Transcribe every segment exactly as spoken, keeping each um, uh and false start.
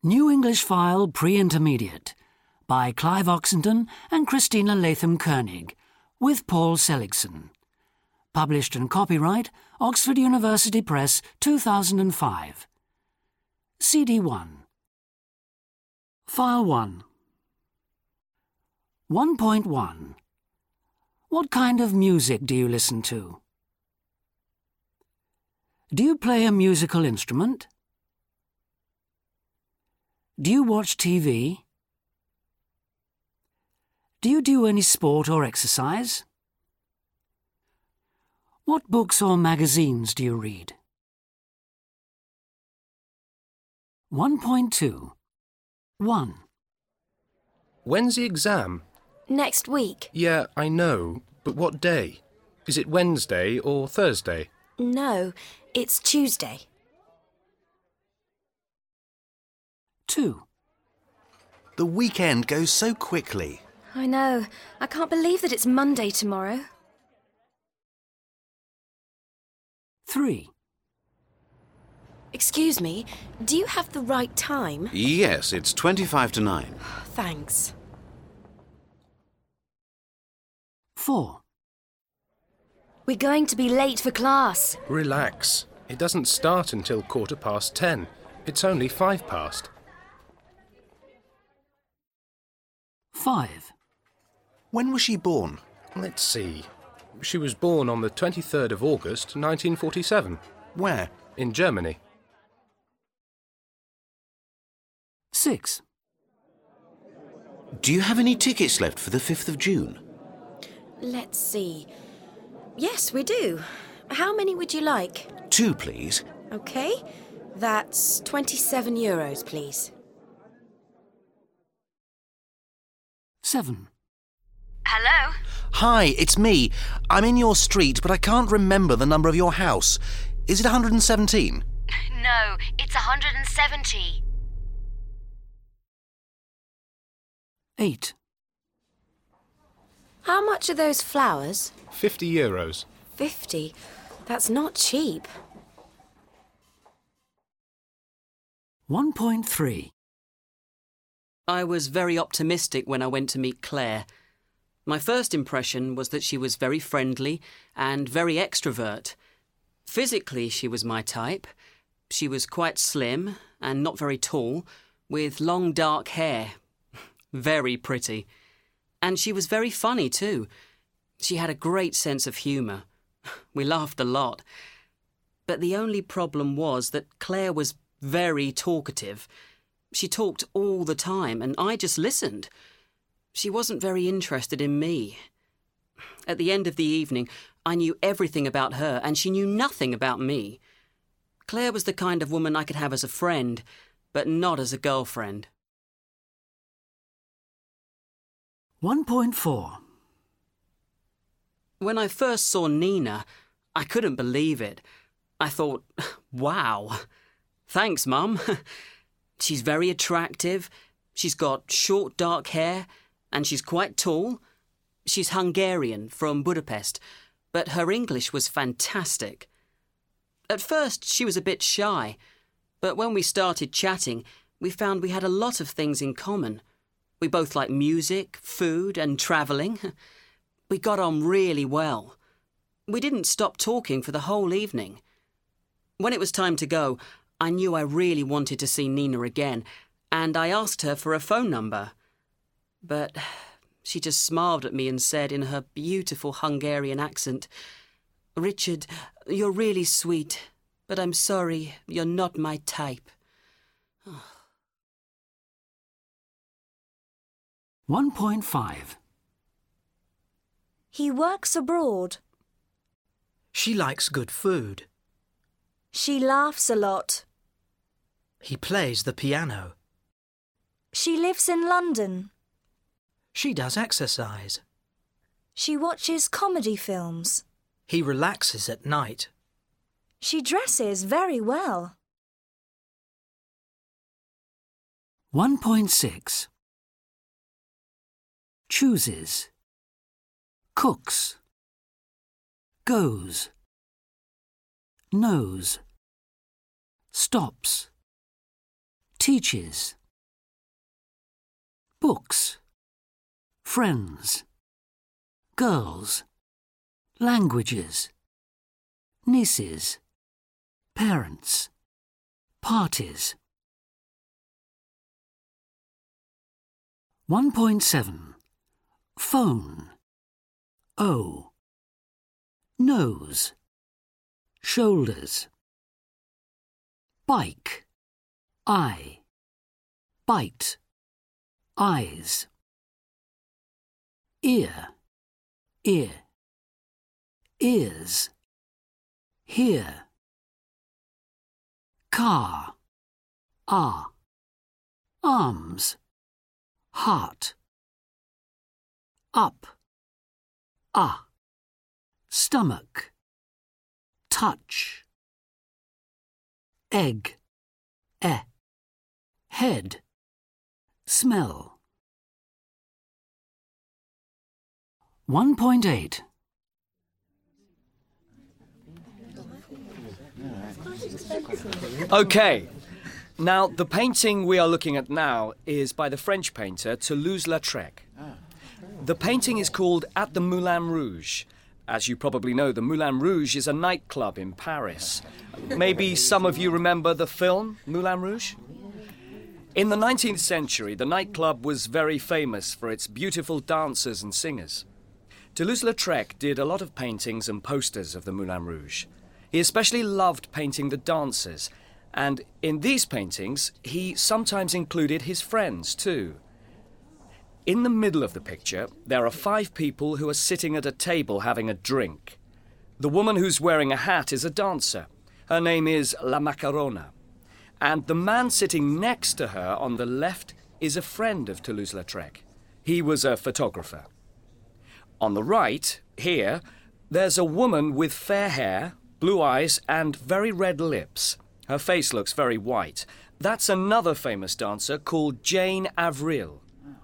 New English File Pre-Intermediate by Clive Oxenden and Christina Latham-Koenig, with Paul Seligson. Published and copyright Oxford University Press two thousand five. C D one. File one. one point one. What kind of music do you listen to? Do you play a musical instrument? Do you watch T V? Do you do any sport or exercise? What books or magazines do you read? one point two. one. When's the exam? Next week. Yeah, I know, but what day? Is it Wednesday or Thursday? No, it's Tuesday. two. The weekend goes so quickly. I know. I can't believe that it's Monday tomorrow. three. Excuse me, do you have the right time? Yes, it's twenty-five to nine. Thanks. four. We're going to be late for class. Relax. It doesn't start until quarter past ten. It's only five past. five. When was she born? Let's see. She was born on the twenty-third of August, nineteen forty-seven. Where? In Germany. six. Do you have any tickets left for the fifth of June? Let's see. Yes, we do. How many would you like? Two, please. OK. That's twenty-seven euros, please. seven. Hello? Hi, it's me. I'm in your street, but I can't remember the number of your house. Is it one hundred seventeen? No, it's one hundred seventy. eight. How much are those flowers? Fifty euros. Fifty. That's not cheap. one point three. I was very optimistic when I went to meet Claire. My first impression was that she was very friendly and very extrovert. Physically, she was my type. She was quite slim and not very tall, with long dark hair. Very pretty. And she was very funny too. She had a great sense of humour. We laughed a lot. But the only problem was that Claire was very talkative. She talked all the time, and I just listened. She wasn't very interested in me. At the end of the evening, I knew everything about her, and she knew nothing about me. Claire was the kind of woman I could have as a friend, but not as a girlfriend. one point four. When I first saw Nina, I couldn't believe it. I thought, wow. Thanks, Mum. She's very attractive, she's got short dark hair, and she's quite tall. She's Hungarian, from Budapest, but her English was fantastic. At first, she was a bit shy, but when we started chatting, we found we had a lot of things in common. We both like music, food, and travelling. We got on really well. We didn't stop talking for the whole evening. When it was time to go, I knew I really wanted to see Nina again, and I asked her for a phone number. But she just smiled at me and said in her beautiful Hungarian accent, "Richard, you're really sweet, but I'm sorry, you're not my type." one point five. He works abroad. She likes good food. She laughs a lot. He plays the piano. She lives in London. She does exercise. She watches comedy films. He relaxes at night. She dresses very well. one point six. Chooses. Cooks. Goes. Knows. Stops. teaches. Books, friends, girls, languages, nieces, parents, parties. one point seven. Phone. O. Nose. Shoulders. Bike. Eye. Bite. Eyes. Ear. Ear. Ears. Hear. Car. Ah. Arms. Heart. Up. Ah. Stomach. Touch. Egg. Eh. Head. Smell. one point eight. OK. Now, the painting we are looking at now is by the French painter Toulouse-Lautrec. The painting is called At the Moulin Rouge. As you probably know, the Moulin Rouge is a nightclub in Paris. Maybe some of you remember the film Moulin Rouge? In the nineteenth century, the nightclub was very famous for its beautiful dancers and singers. Toulouse-Lautrec did a lot of paintings and posters of the Moulin Rouge. He especially loved painting the dancers, and in these paintings, he sometimes included his friends too. In the middle of the picture, there are five people who are sitting at a table having a drink. The woman who's wearing a hat is a dancer. Her name is La Macarona. And the man sitting next to her on the left is a friend of Toulouse-Lautrec. He was a photographer. On the right, here, there's a woman with fair hair, blue eyes and very red lips. Her face looks very white. That's another famous dancer called Jane Avril.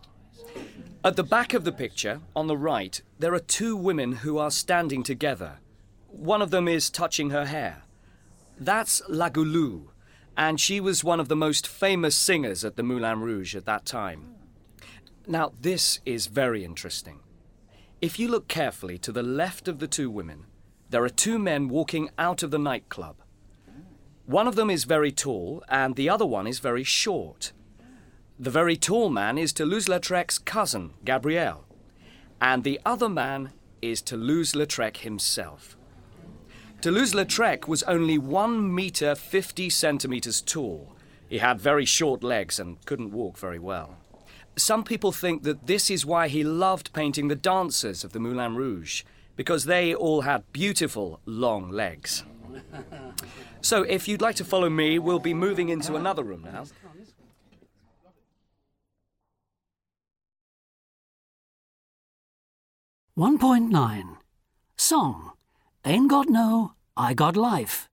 At the back of the picture, on the right, there are two women who are standing together. One of them is touching her hair. That's La Goulou, and she was one of the most famous singers at the Moulin Rouge at that time. Now, this is very interesting. If you look carefully to the left of the two women, there are two men walking out of the nightclub. One of them is very tall, and the other one is very short. The very tall man is Toulouse-Lautrec's cousin, Gabriel, and the other man is Toulouse-Lautrec himself. Toulouse-Lautrec was only one metre fifty centimetres tall. He had very short legs and couldn't walk very well. Some people think that this is why he loved painting the dancers of the Moulin Rouge, because they all had beautiful, long legs. So if you'd like to follow me, we'll be moving into another room now. one point nine. Song. Ain't Got No, I Got Life.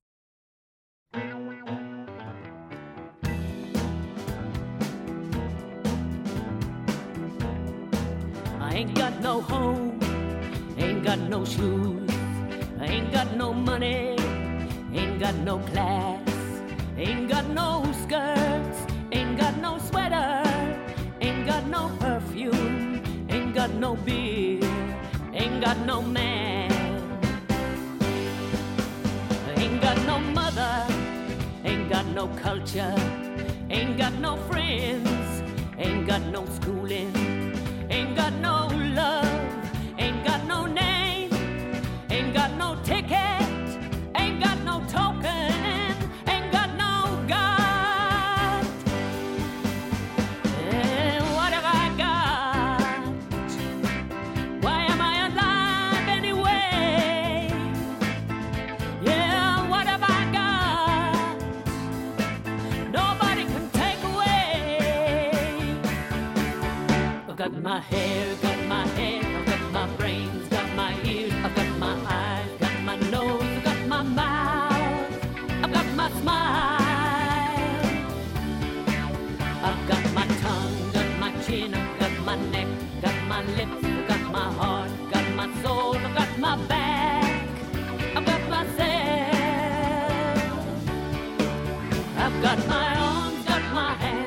I ain't got no home, ain't got no shoes, I ain't got no money, ain't got no class, ain't got no skirts, ain't got no sweater, ain't got no perfume, ain't got no beer, ain't got no man, ain't got no mother, ain't got no culture, ain't got no friends, ain't got no schooling, ain't got no love, ain't got no name, ain't got no ticket, ain't got no token, ain't got no God. And what have I got? Why am I alive anyway? Yeah, what have I got? Nobody can take away. I've got my hair, got my head, I've got my brains, got my ears, I've got my eyes, got my nose, I've got my mouth, I've got my smile, I've got my tongue, got my chin, I've got my neck, got my lips, I've got my heart, got my soul, I've got my back, I've got myself, I've got my arms, got my hands.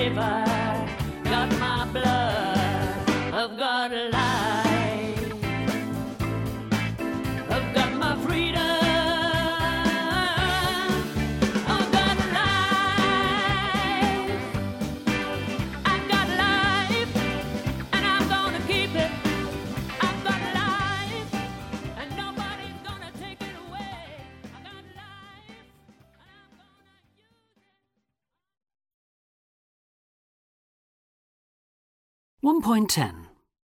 flavor. Got my blood. I've got life. I've got my freedom. I've got life. I've got life, and I'm gonna keep it. I've got life, and nobody's gonna take it away. I've got life, and I'm gonna use it. one point ten.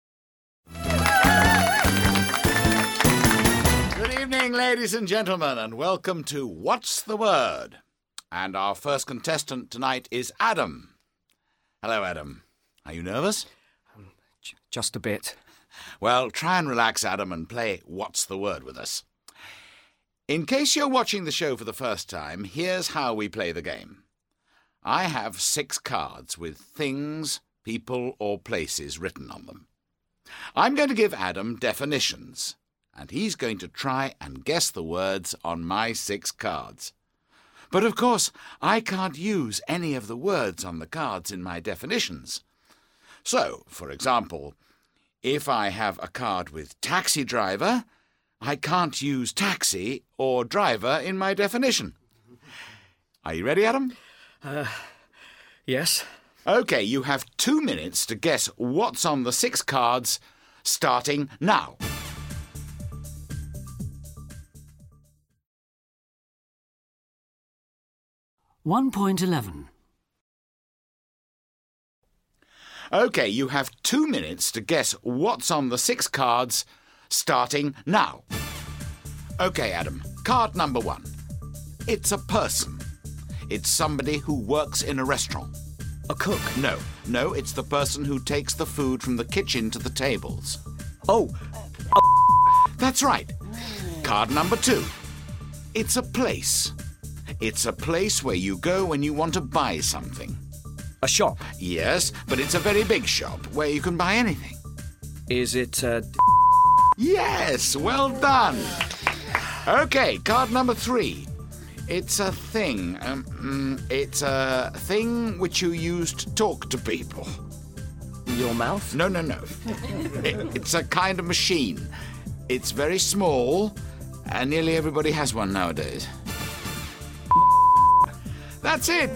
Good evening, ladies and gentlemen, and welcome to What's the Word? And our first contestant tonight is Adam. Hello, Adam. Are you nervous? J- just a bit. Well, try and relax, Adam, and play What's the Word with us. In case you're watching the show for the first time, here's how we play the game. I have six cards with things, people, or places written on them. I'm going to give Adam definitions, and he's going to try and guess the words on my six cards. But of course, I can't use any of the words on the cards in my definitions. So, for example, if I have a card with taxi driver, I can't use taxi or driver in my definition. Are you ready, Adam? Uh, yes. OK, you have two minutes to guess what's on the six cards, starting now. one point eleven. OK, you have two minutes to guess what's on the six cards, starting now. OK, Adam, card number one. It's a person. It's somebody who works in a restaurant. A cook. No, no, it's the person who takes the food from the kitchen to the tables. Oh, That's right. Card number two. It's a place. It's a place where you go when you want to buy something. a shop. Yes, but it's a very big shop where you can buy anything. Is it, uh... Yes, well done. OK, card number three. It's a thing. Um, mm, it's a thing which you use to talk to people. Your mouth? No, no, no. it, it's a kind of machine. It's very small, and nearly everybody has one nowadays. That's it.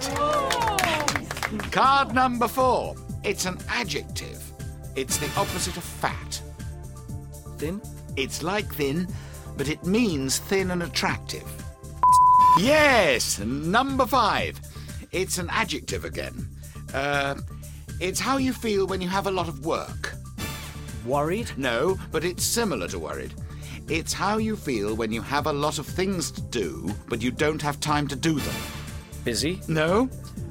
Card number four. It's an adjective. It's the opposite of fat. Thin? It's like thin, but it means thin and attractive. Yes, number five. It's an adjective again. Uh, it's how you feel when you have a lot of work. Worried? No, but it's similar to worried. It's how you feel when you have a lot of things to do, but you don't have time to do them. Busy? No?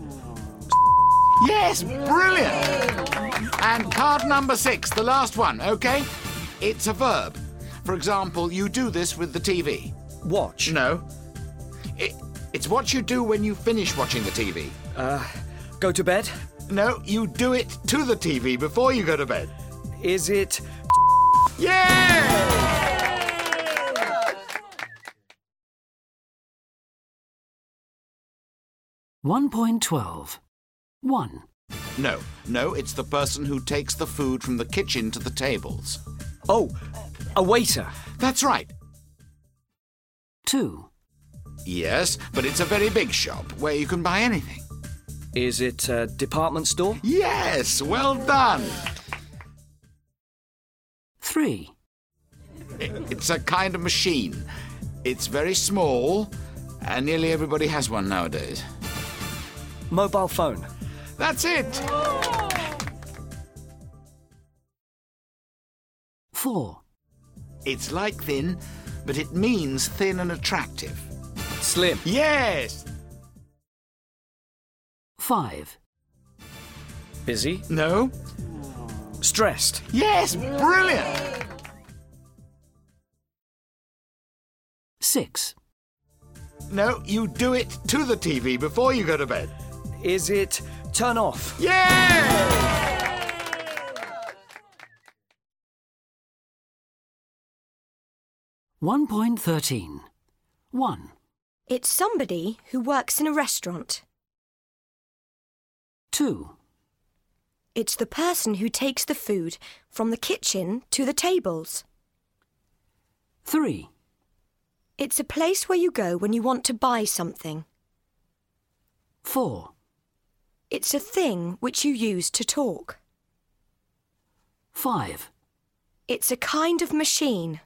Yes, brilliant! And card number six, the last one, OK? It's a verb. For example, you do this with the T V. Watch? No. It, it's what you do when you finish watching the T V. Uh, go to bed? No, you do it to the T V before you go to bed. Is it... Yeah! one point twelve. one. No, no, it's the person who takes the food from the kitchen to the tables. Oh, a waiter. That's right. two. Yes, but it's a very big shop where you can buy anything. Is it a department store? Yes, well done. three. It's a kind of machine. It's very small, and nearly everybody has one nowadays. Mobile phone. That's it. four. It's like thin, but it means thin and attractive. Slim. Yes. five. Busy? No. Stressed? Yes, brilliant. six. No, you do it to the T V before you go to bed. Is it turn off? Yeah! one point thirteen. one. It's somebody who works in a restaurant. two. It's the person who takes the food from the kitchen to the tables. Three. It's a place where you go when you want to buy something. Four. It's a thing which you use to talk. Five. It's a kind of machine.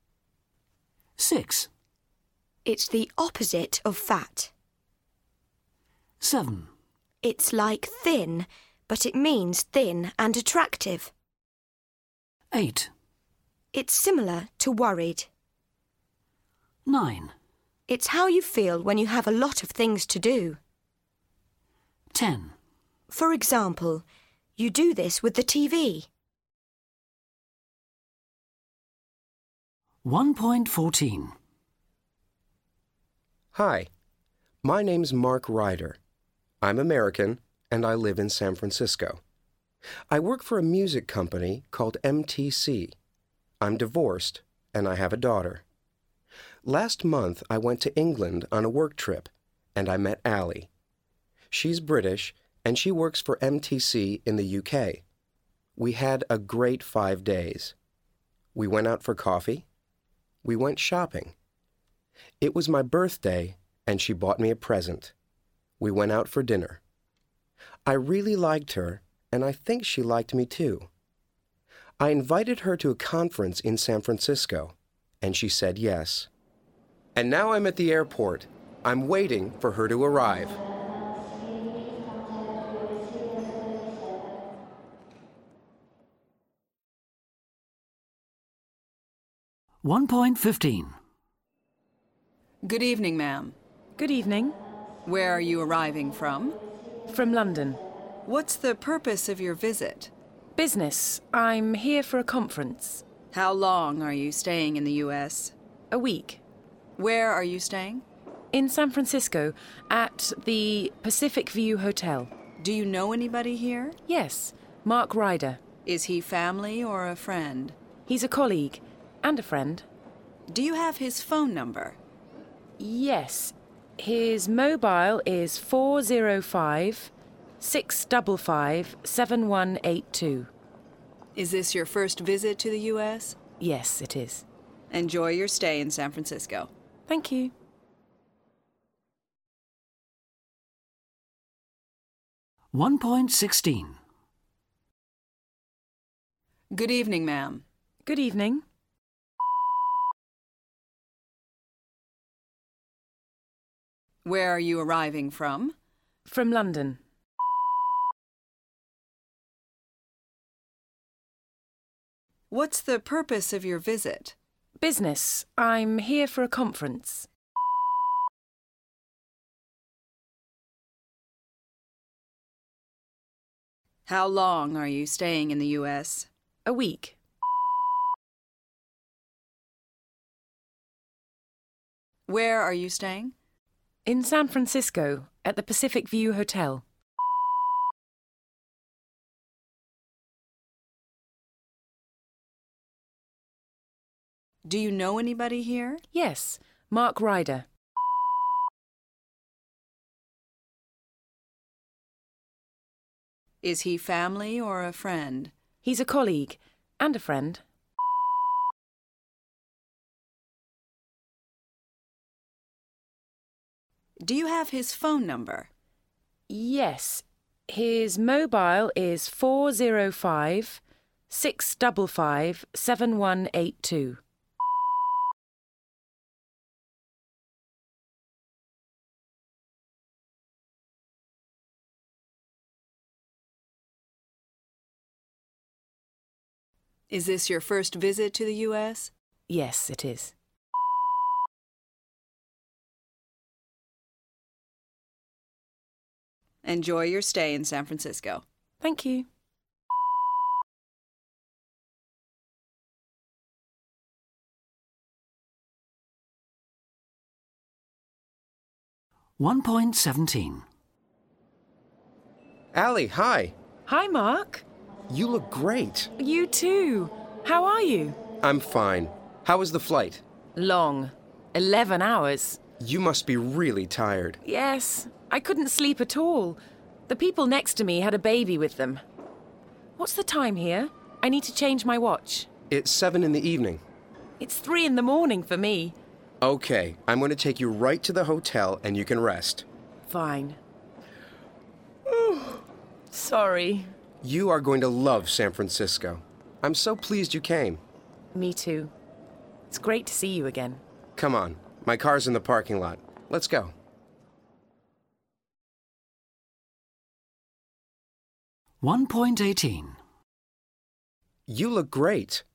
Six. It's the opposite of fat. Seven. It's like thin, but it means thin and attractive. Eight. It's similar to worried. Nine. It's how you feel when you have a lot of things to do. Ten. For example, you do this with the T V. one point fourteen. Hi, my name's Mark Ryder. I'm American, and I live in San Francisco. I work for a music company called M T C. I'm divorced, and I have a daughter. Last month, I went to England on a work trip, and I met Allie. She's British, and she works for M T C in the U K. We had a great five days. We went out for coffee. We went shopping. It was my birthday, and she bought me a present. We went out for dinner. I really liked her, and I think she liked me too. I invited her to a conference in San Francisco, and she said yes. And now I'm at the airport. I'm waiting for her to arrive. one point fifteen. Good evening, ma'am. Good evening. Where are you arriving from? From London. What's the purpose of your visit? Business. I'm here for a conference. How long are you staying in the U S? A week. Where are you staying? In San Francisco, at the Pacific View Hotel. Do you know anybody here? Yes, Mark Ryder. Is he family or a friend? He's a colleague and a friend. Do you have his phone number? Yes. His mobile is four zero five, six five five, seven one eight two. Is this your first visit to the U S? Yes, it is. Enjoy your stay in San Francisco. Thank you. one point sixteen. Good evening, ma'am. Good evening. Where are you arriving from? From London. What's the purpose of your visit? Business. I'm here for a conference. How long are you staying in the U S? A week. Where are you staying? In San Francisco, at the Pacific View Hotel. Do you know anybody here? Yes, Mark Ryder. Is he family or a friend? He's a colleague and a friend. Do you have his phone number? Yes. His mobile is four zero five, six five five, seven one eight two. Is this your first visit to the U S? Yes, it is. Enjoy your stay in San Francisco. Thank you. one point seventeen. Allie, hi. Hi, Mark. You look great. You too. How are you? I'm fine. How was the flight? Long. Eleven hours. You must be really tired. Yes. I couldn't sleep at all. The people next to me had a baby with them. What's the time here? I need to change my watch. It's seven in the evening. It's three in the morning for me. Okay, I'm going to take you right to the hotel and you can rest. Fine. Sorry. You are going to love San Francisco. I'm so pleased you came. Me too. It's great to see you again. Come on, my car's in the parking lot. Let's go. one point eighteen. You look great.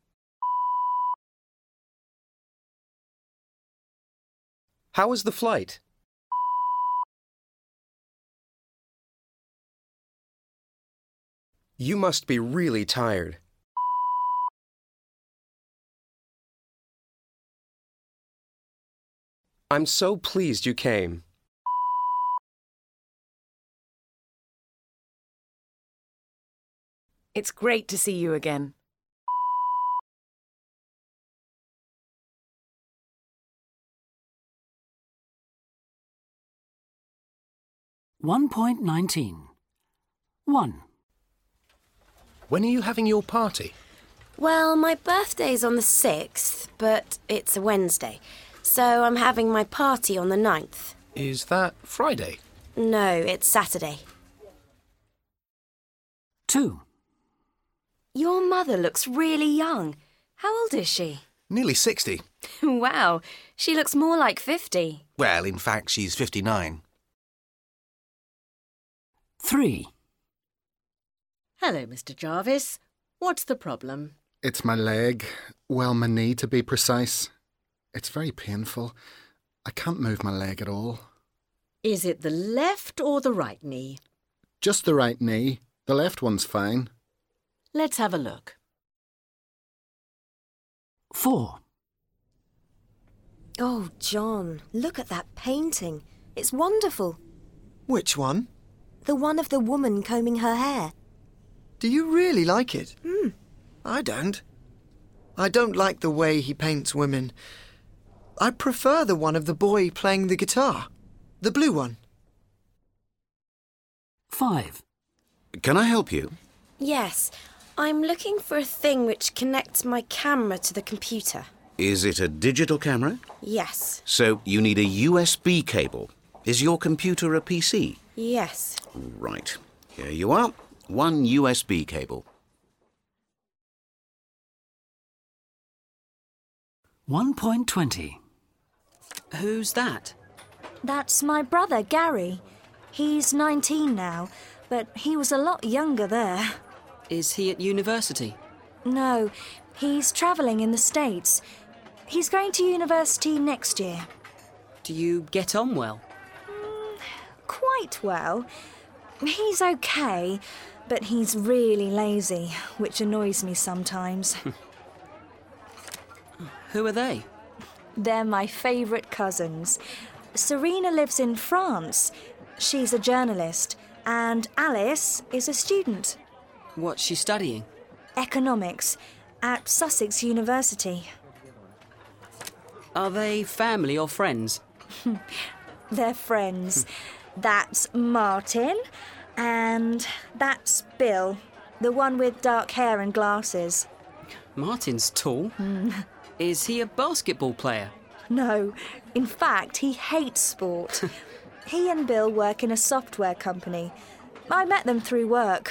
How was the flight? You must be really tired. I'm so pleased you came. It's great to see you again. one point nineteen. one. When are you having your party? Well, my birthday's on the sixth, but it's a Wednesday. So I'm having my party on the ninth. Is that Friday? No, it's Saturday. two. Your mother looks really young. How old is she? Nearly sixty. Wow, she looks more like fifty. Well, in fact, she's fifty-nine. three. Hello, Mister Jarvis. What's the problem? It's my leg. Well, my knee, to be precise. It's very painful. I can't move my leg at all. Is it the left or the right knee? Just the right knee. The left one's fine. Let's have a look. four. Oh, John, look at that painting. It's wonderful. Which one? The one of the woman combing her hair. Do you really like it? Hmm. I don't. I don't like the way he paints women. I prefer the one of the boy playing the guitar. The blue one. five. Can I help you? Yes, I'm looking for a thing which connects my camera to the computer. Is it a digital camera? Yes. So you need a U S B cable. Is your computer a P C? Yes. Right. Here you are. One U S B cable. one point twenty. Who's that? That's my brother, Gary. He's nineteen now, but he was a lot younger there. Is he at university? No, he's travelling in the States. He's going to university next year. Do you get on well? Quite well. He's okay, but he's really lazy, which annoys me sometimes. Who are they? They're my favourite cousins. Serena lives in France. She's a journalist. And Alice is a student. What's she studying? Economics at Sussex University. Are they family or friends? They're friends. That's Martin, and that's Bill, the one with dark hair and glasses. Martin's tall. Mm. Is he a basketball player? No, in fact, he hates sport. He and Bill work in a software company. I met them through work.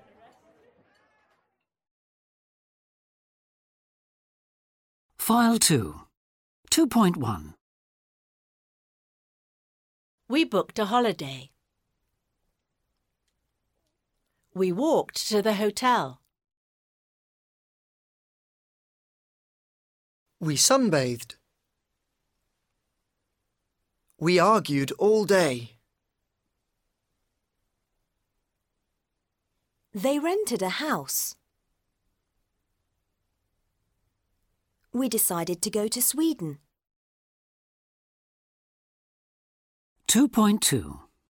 File two. two point one. We booked a holiday. We walked to the hotel. We sunbathed. We argued all day. They rented a house. We decided to go to Sweden. two point two.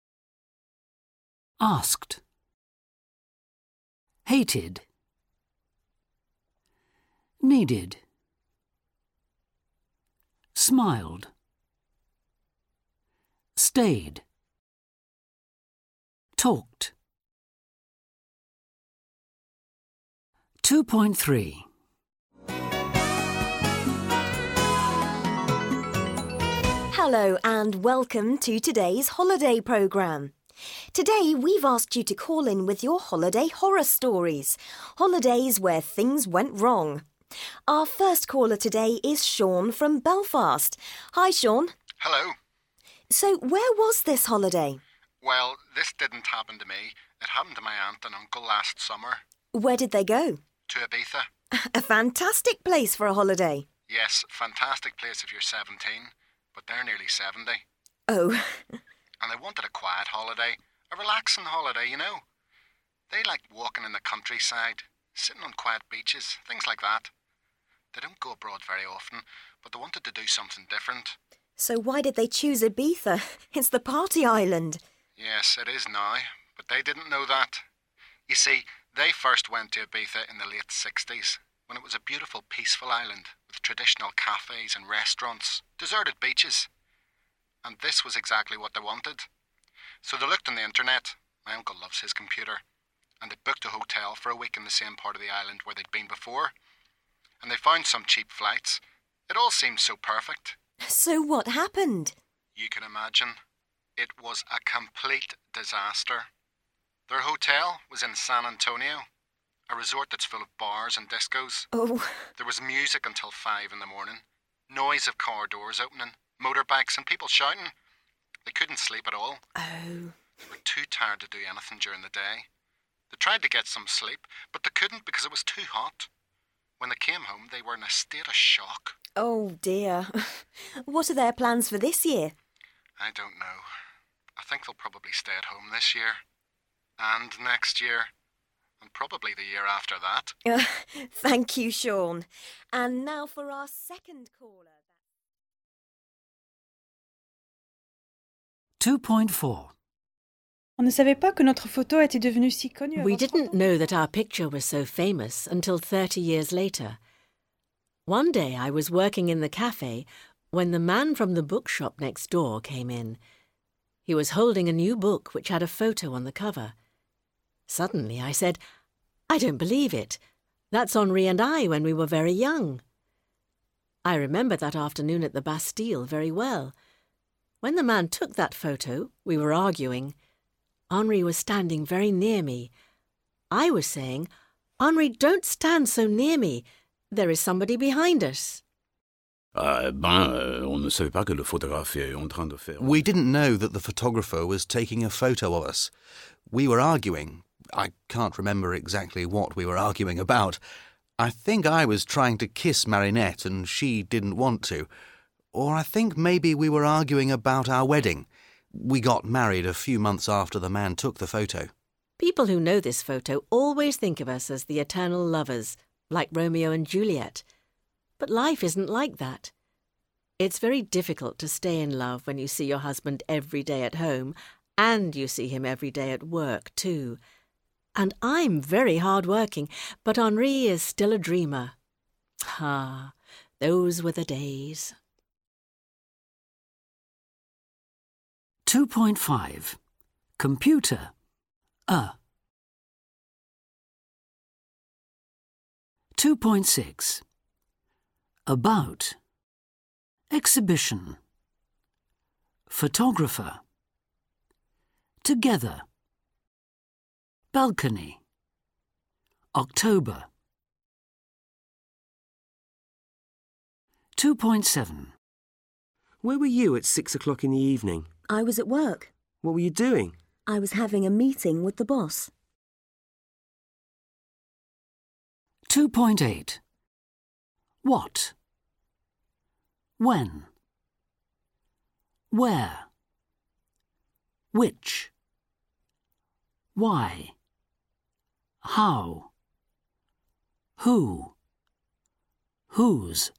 Asked. Hated. Needed. Smiled. Stayed. Talked. two point three. Hello and welcome to today's holiday programme. Today we've asked you to call in with your holiday horror stories, holidays where things went wrong. Our first caller today is Sean from Belfast. Hi, Sean. Hello. So where was this holiday? Well, this didn't happen to me. It happened to my aunt and uncle last summer. Where did they go? To Ibiza. A fantastic place for a holiday. Yes, fantastic place if you're seventeen, but they're nearly seventy. Oh. And they wanted a quiet holiday, a relaxing holiday, you know. They liked walking in the countryside, sitting on quiet beaches, things like that. They don't go abroad very often, but they wanted to do something different. So why did they choose Ibiza? It's the party island. Yes, it is now, but they didn't know that. You see, they first went to Ibiza in the late sixties, when it was a beautiful, peaceful island with traditional cafes and restaurants, deserted beaches. And this was exactly what they wanted. So they looked on the internet. My uncle loves his computer. And they booked a hotel for a week in the same part of the island where they'd been before. And they found some cheap flights. It all seemed so perfect. So what happened? You can imagine. It was a complete disaster. Their hotel was in San Antonio, a resort that's full of bars and discos. Oh. There was music until five in the morning, noise of car doors opening, motorbikes and people shouting. They couldn't sleep at all. Oh. They were too tired to do anything during the day. They tried to get some sleep, but they couldn't because it was too hot. When they came home, they were in a state of shock. Oh, dear. What are their plans for this year? I don't know. I think they'll probably stay at home this year. And next year. And probably the year after that. Uh, thank you, Sean. And now for our second caller. two point four. On ne savait pas que notre photo était devenue si connue. We didn't know that our picture was so famous until thirty years later. One day I was working in the cafe when the man from the bookshop next door came in. He was holding a new book which had a photo on the cover. Suddenly I said, "I don't believe it. That's Henri and I when we were very young." I remember that afternoon at the Bastille very well. When the man took that photo, we were arguing. Henri was standing very near me. I was saying, "Henri, don't stand so near me. There is somebody behind us." Ah, ben, euh, on ne savait pas que le photographe est en train de faire. We didn't know that the photographer was taking a photo of us. We were arguing. I can't remember exactly what we were arguing about. I think I was trying to kiss Marinette and she didn't want to. Or I think maybe we were arguing about our wedding. We got married a few months after the man took the photo. People who know this photo always think of us as the eternal lovers, like Romeo and Juliet. But life isn't like that. It's very difficult to stay in love when you see your husband every day at home, and you see him every day at work too. And I'm very hard-working, but Henri is still a dreamer. Ah, those were the days. two point five. Computer. A. two point six. About. Exhibition. Photographer. Together. Balcony. October. two point seven. Where were you at six o'clock in the evening? I was at work. What were you doing? I was having a meeting with the boss. two point eight. What? When? Where? Which? Why? How? Who? Whose?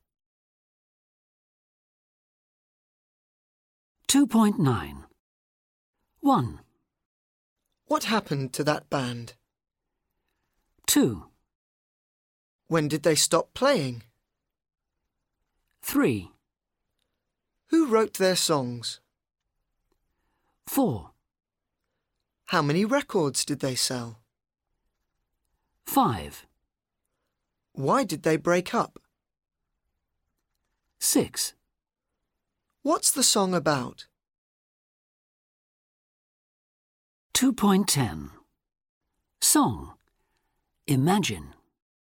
two point nine. one. What happened to that band? two. When did they stop playing? three. Who wrote their songs? four. How many records did they sell? five. Why did they break up? six. What's the song about? two point ten. Song. Imagine.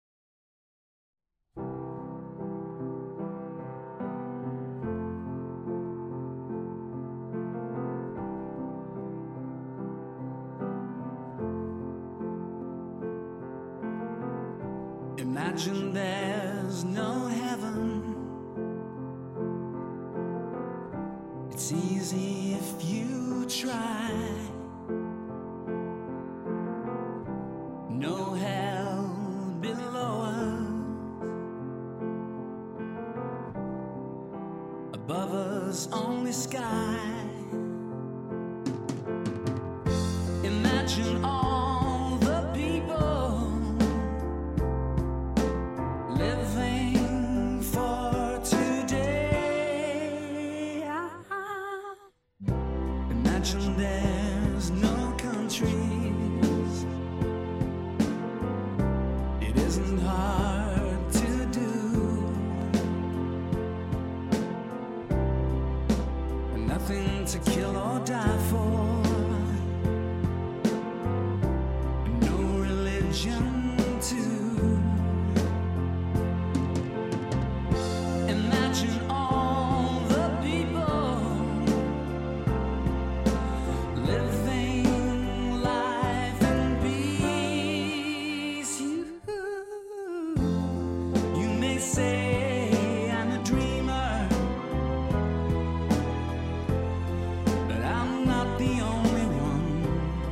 Imagine there's no heaven. It's easy if you try. No hell below us. Above us only sky. Imagine all the people living for today. Imagine there's no countries. It isn't hard to do. Nothing to kill or die for. No religion too. Imagine all the people living life in peace. You, you may say I'm a dreamer, but I'm not the only one.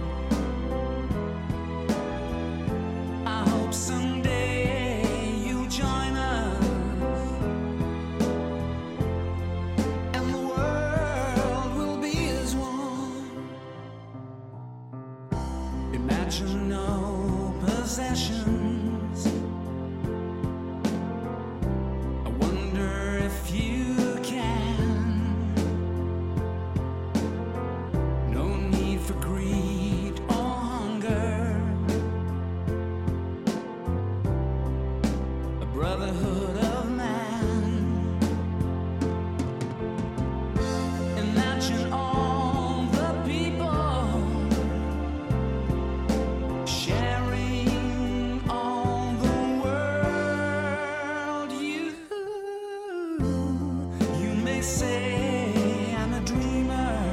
I hope someday you'll join us. And the world will be as one. Imagine no possessions. I wonder if you can. No need for greed or hunger. A brotherhood of man. Imagine all the people sharing all the world. You, you may say I'm a dreamer,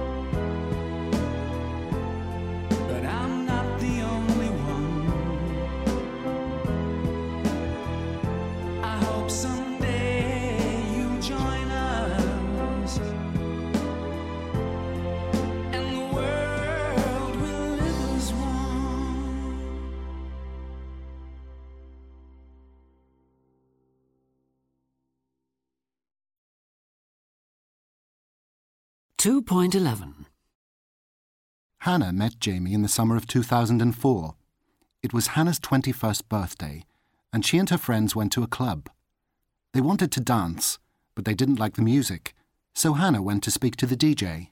but I'm not the only one. I hope someday you'll join us. And the world will live as one. two point eleven. Hannah met Jamie in the summer of two thousand four. It was Hannah's twenty-first birthday, and she and her friends went to a club. They wanted to dance, but they didn't like the music, so Hannah went to speak to the D J.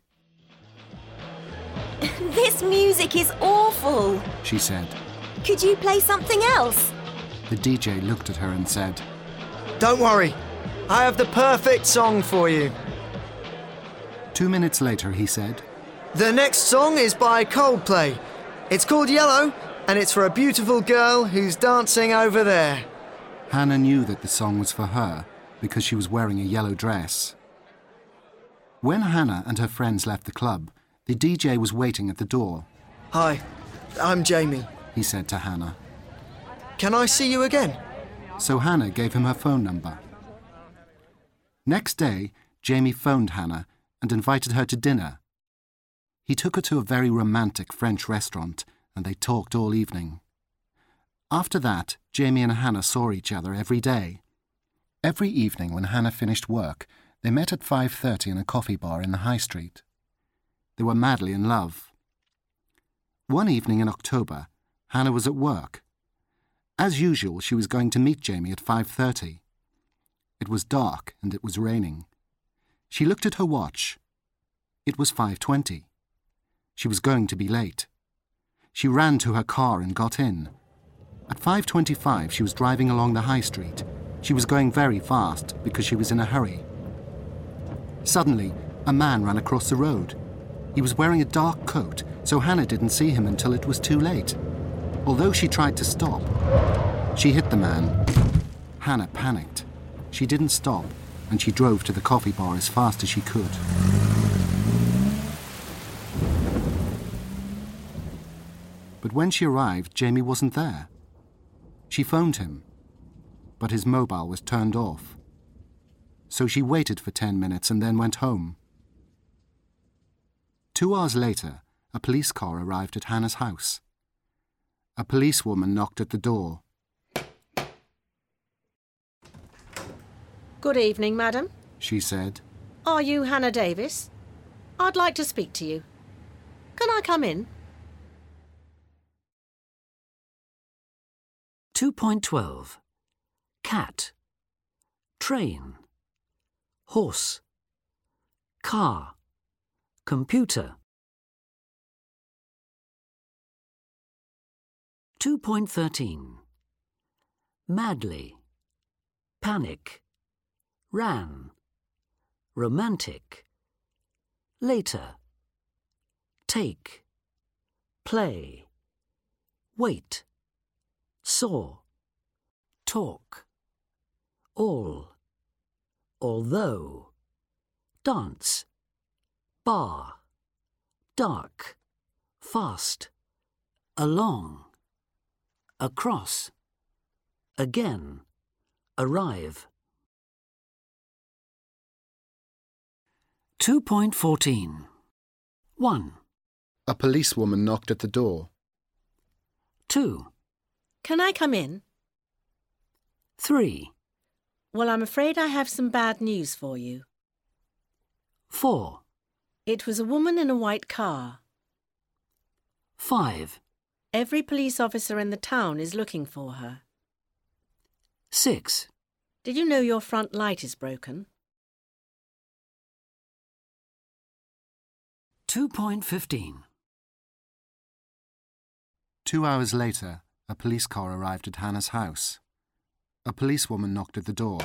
This music is awful. She said. Could you play something else? The D J looked at her and said, Don't worry, I have the perfect song for you. Two minutes later, he said, The next song is by Coldplay. It's called Yellow, and it's for a beautiful girl who's dancing over there. Hannah knew that the song was for her because she was wearing a yellow dress. When Hannah and her friends left the club, the D J was waiting at the door. Hi, I'm Jamie, he said to Hannah. Can I see you again? So Hannah gave him her phone number. Next day, Jamie phoned Hannah and invited her to dinner. He took her to a very romantic French restaurant, and they talked all evening. After that, Jamie and Hannah saw each other every day. Every evening when Hannah finished work, they met at five thirty in a coffee bar in the high street. They were madly in love. One evening in October, Hannah was at work. As usual, she was going to meet Jamie at five thirty. It was dark and it was raining. She looked at her watch. It was five twenty. She was going to be late. She ran to her car and got in. At five twenty-five, she was driving along the high street. She was going very fast because she was in a hurry. Suddenly, a man ran across the road. He was wearing a dark coat, so Hannah didn't see him until it was too late. Although she tried to stop, she hit the man. Hannah panicked. She didn't stop, and she drove to the coffee bar as fast as she could. But when she arrived, Jamie wasn't there. She phoned him, but his mobile was turned off. So she waited for ten minutes and then went home. Two hours later, a police car arrived at Hannah's house. A policewoman knocked at the door. Good evening, madam, She said. Are you Hannah Davis? I'd like to speak to you. Can I come in? two point twelve. Cat. Train. Horse. Car. Computer. two point thirteen. Madly. Panic. Ran. Romantic. Later. Take. Play. Wait. Saw. Talk. All. Although. Dance. Bar. Dark. Fast. Along. Across. Again. Arrive. two point fourteen. one. A policewoman knocked at the door. two. Can I come in? three. Well, I'm afraid I have some bad news for you. four. It was a woman in a white car. five. Every police officer in the town is looking for her. six. Did you know your front light is broken? two point fifteen. Two hours later, a police car arrived at Hannah's house. A policewoman knocked at the door.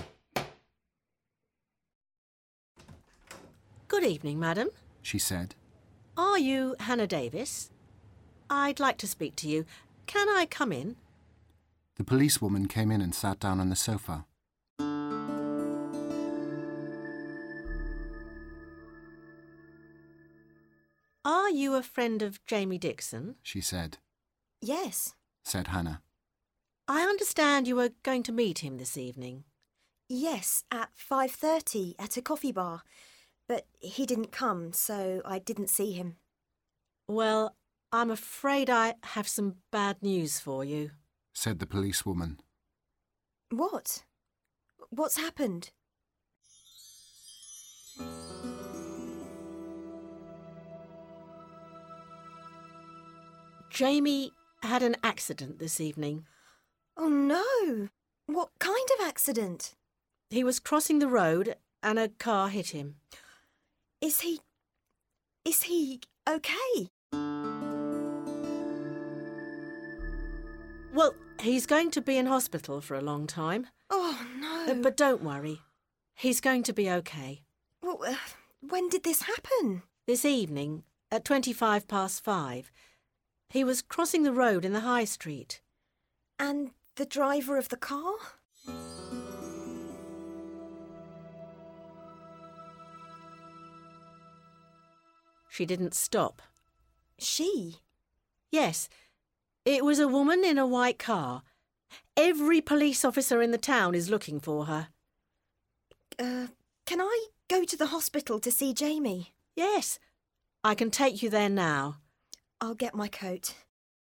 Good evening, madam, She said. Are you Hannah Davis? I'd like to speak to you. Can I come in? The policewoman came in and sat down on the sofa. Are you a friend of Jamie Dixon? She said. Yes. Said Hannah. I understand you were going to meet him this evening. Yes, at five thirty at a coffee bar. But he didn't come, so I didn't see him. Well, I'm afraid I have some bad news for you, said the policewoman. What? What's happened? Jamie had an accident this evening. Oh, no. What kind of accident? He was crossing the road and a car hit him. Is he... is he okay? Well, he's going to be in hospital for a long time. Oh, no. Uh, but don't worry. He's going to be okay. Well, uh, when did this happen? This evening, at twenty-five past five. He was crossing the road in the high street. And the driver of the car? She didn't stop. She? Yes. It was a woman in a white car. Every police officer in the town is looking for her. Uh, can I go to the hospital to see Jamie? Yes. I can take you there now. I'll get my coat.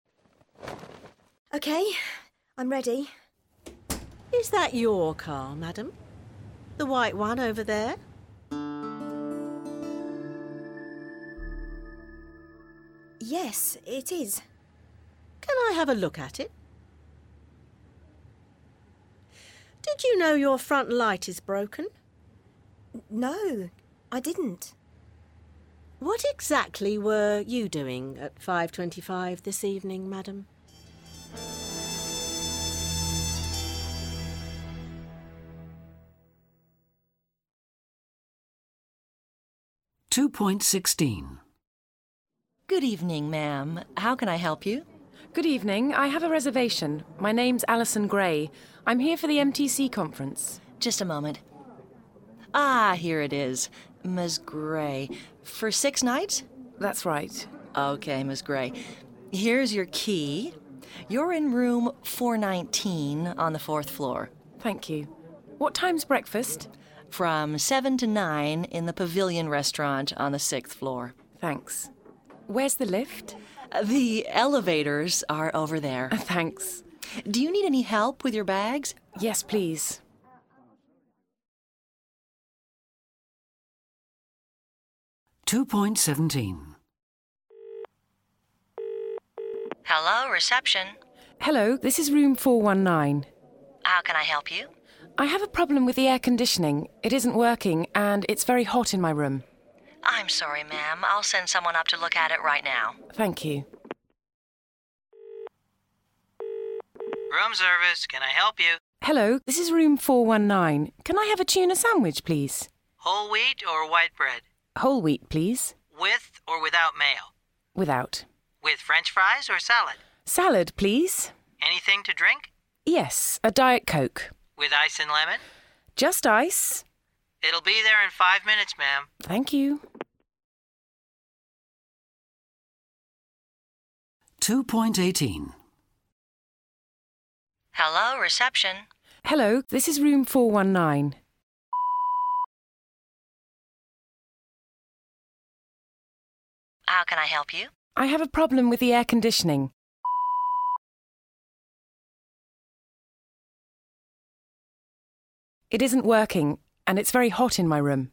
OK, I'm ready. Is that your car, madam? The white one over there? Yes, it is. Can I have a look at it? Did you know your front light is broken? No, I didn't. What exactly were you doing at five twenty-five this evening, madam? two point sixteen. Good evening, ma'am. How can I help you? Good evening. I have a reservation. My name's Alison Gray. I'm here for the M T C conference. Just a moment. Ah, here it is. Miss Gray. For six nights? That's right. Okay, Miss Gray. Here's your key. You're in room four nineteen on the fourth floor. Thank you. What time's breakfast? From seven to nine in the Pavilion restaurant on the sixth floor. Thanks. Where's the lift? The elevators are over there. Thanks. Do you need any help with your bags? Yes, please. two point seventeen. Hello, reception. Hello, this is room four one nine. How can I help you? I have a problem with the air conditioning. It isn't working, and it's very hot in my room. I'm sorry, ma'am. I'll send someone up to look at it right now. Thank you. Room service, can I help you? Hello, this is room four one nine. Can I have a tuna sandwich, please? Whole wheat or white bread? Whole wheat, please. With or without mayo? Without. With French fries or salad? Salad, please. Anything to drink? Yes, a Diet Coke. With ice and lemon? Just ice. It'll be there in five minutes, ma'am. Thank you. two point eighteen. Hello, reception. Hello, this is room four one nine. How can I help you? I have a problem with the air conditioning. It isn't working, and it's very hot in my room.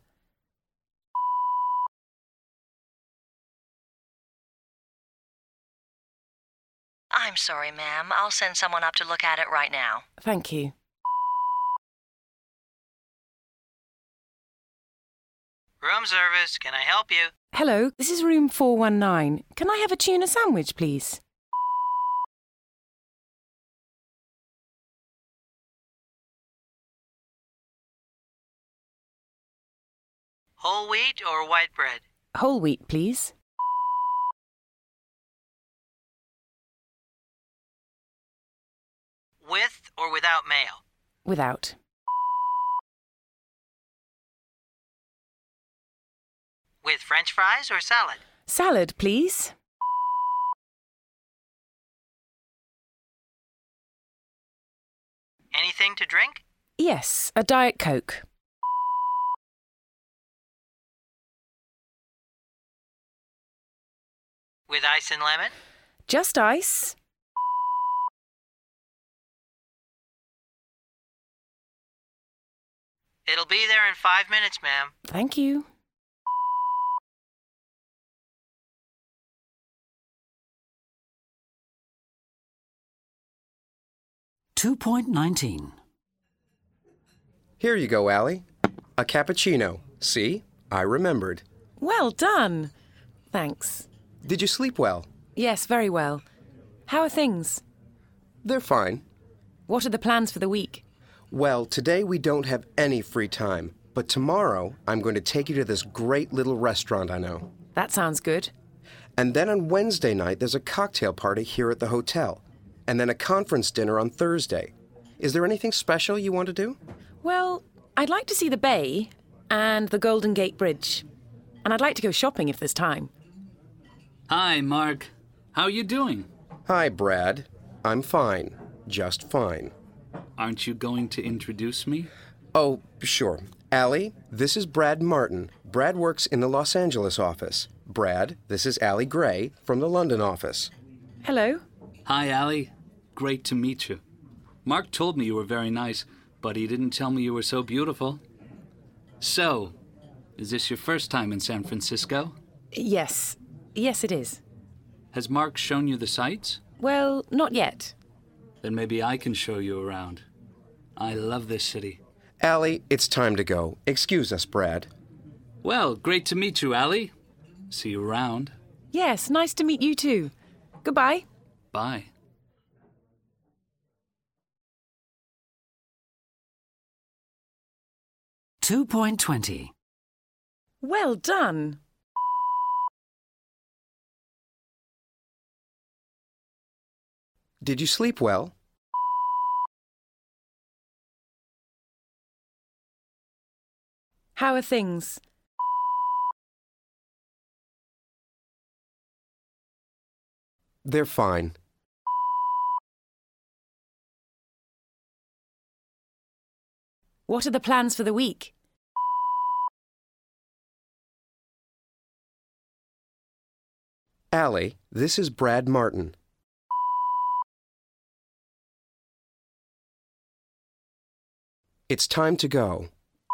I'm sorry, ma'am. I'll send someone up to look at it right now. Thank you. Room service, can I help you? Hello, this is room four one nine. Can I have a tuna sandwich, please? Whole wheat or white bread? Whole wheat, please. With or without mayo? Without. With French fries or salad? Salad, please. Anything to drink? Yes, a Diet Coke. With ice and lemon? Just ice. It'll be there in five minutes, ma'am. Thank you. two point nineteen. Here you go, Allie. A cappuccino. See? I remembered. Well done. Thanks. Did you sleep well? Yes, very well. How are things? They're fine. What are the plans for the week? Well, today we don't have any free time, but tomorrow I'm going to take you to this great little restaurant I know. That sounds good. And then on Wednesday night there's a cocktail party here at the hotel, and then a conference dinner on Thursday. Is there anything special you want to do? Well, I'd like to see the bay and the Golden Gate Bridge. And I'd like to go shopping if there's time. Hi, Mark. How are you doing? Hi, Brad. I'm fine. Just fine. Aren't you going to introduce me? Oh, sure. Allie, this is Brad Martin. Brad works in the Los Angeles office. Brad, this is Allie Gray from the London office. Hello. Hi, Allie. Great to meet you. Mark told me you were very nice, but he didn't tell me you were so beautiful. So, is this your first time in San Francisco? Yes. Yes, it is. Has Mark shown you the sights? Well, not yet. Then maybe I can show you around. I love this city. Allie, it's time to go. Excuse us, Brad. Well, great to meet you, Allie. See you around. Yes, nice to meet you too. Goodbye. Bye. two point twenty. Well done. Did you sleep well? How are things? They're fine. What are the plans for the week? Allie, this is Brad Martin. It's time to go.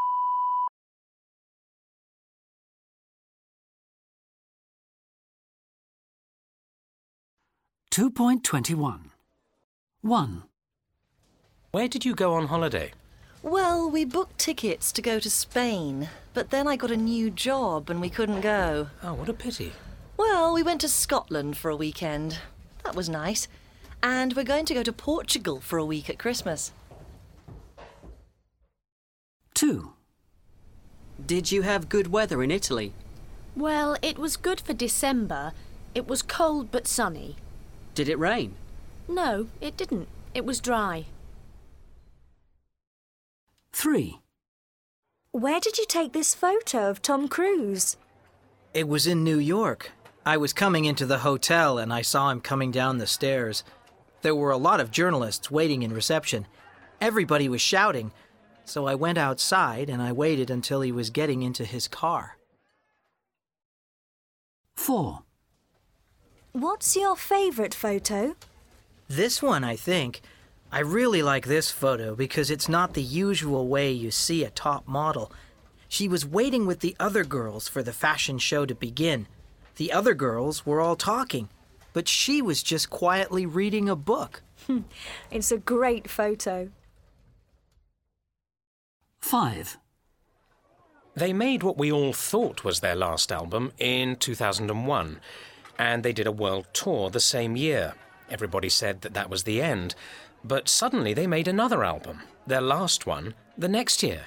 two point two one. one. Where did you go on holiday? Well, we booked tickets to go to Spain, but then I got a new job and we couldn't go. Oh, what a pity. Well, we went to Scotland for a weekend. That was nice. And we're going to go to Portugal for a week at Christmas. two. Did you have good weather in Italy? Well, it was good for December. It was cold but sunny. Did it rain? No, it didn't. It was dry. three. Where did you take this photo of Tom Cruise? It was in New York. I was coming into the hotel and I saw him coming down the stairs. There were a lot of journalists waiting in reception. Everybody was shouting, so I went outside and I waited until he was getting into his car. four. What's your favourite photo? This one, I think. I really like this photo because it's not the usual way you see a top model. She was waiting with the other girls for the fashion show to begin. The other girls were all talking, but she was just quietly reading a book. It's a great photo. five. They made what we all thought was their last album in two thousand one, and they did a world tour the same year. Everybody said that that was the end, but suddenly they made another album, their last one, the next year.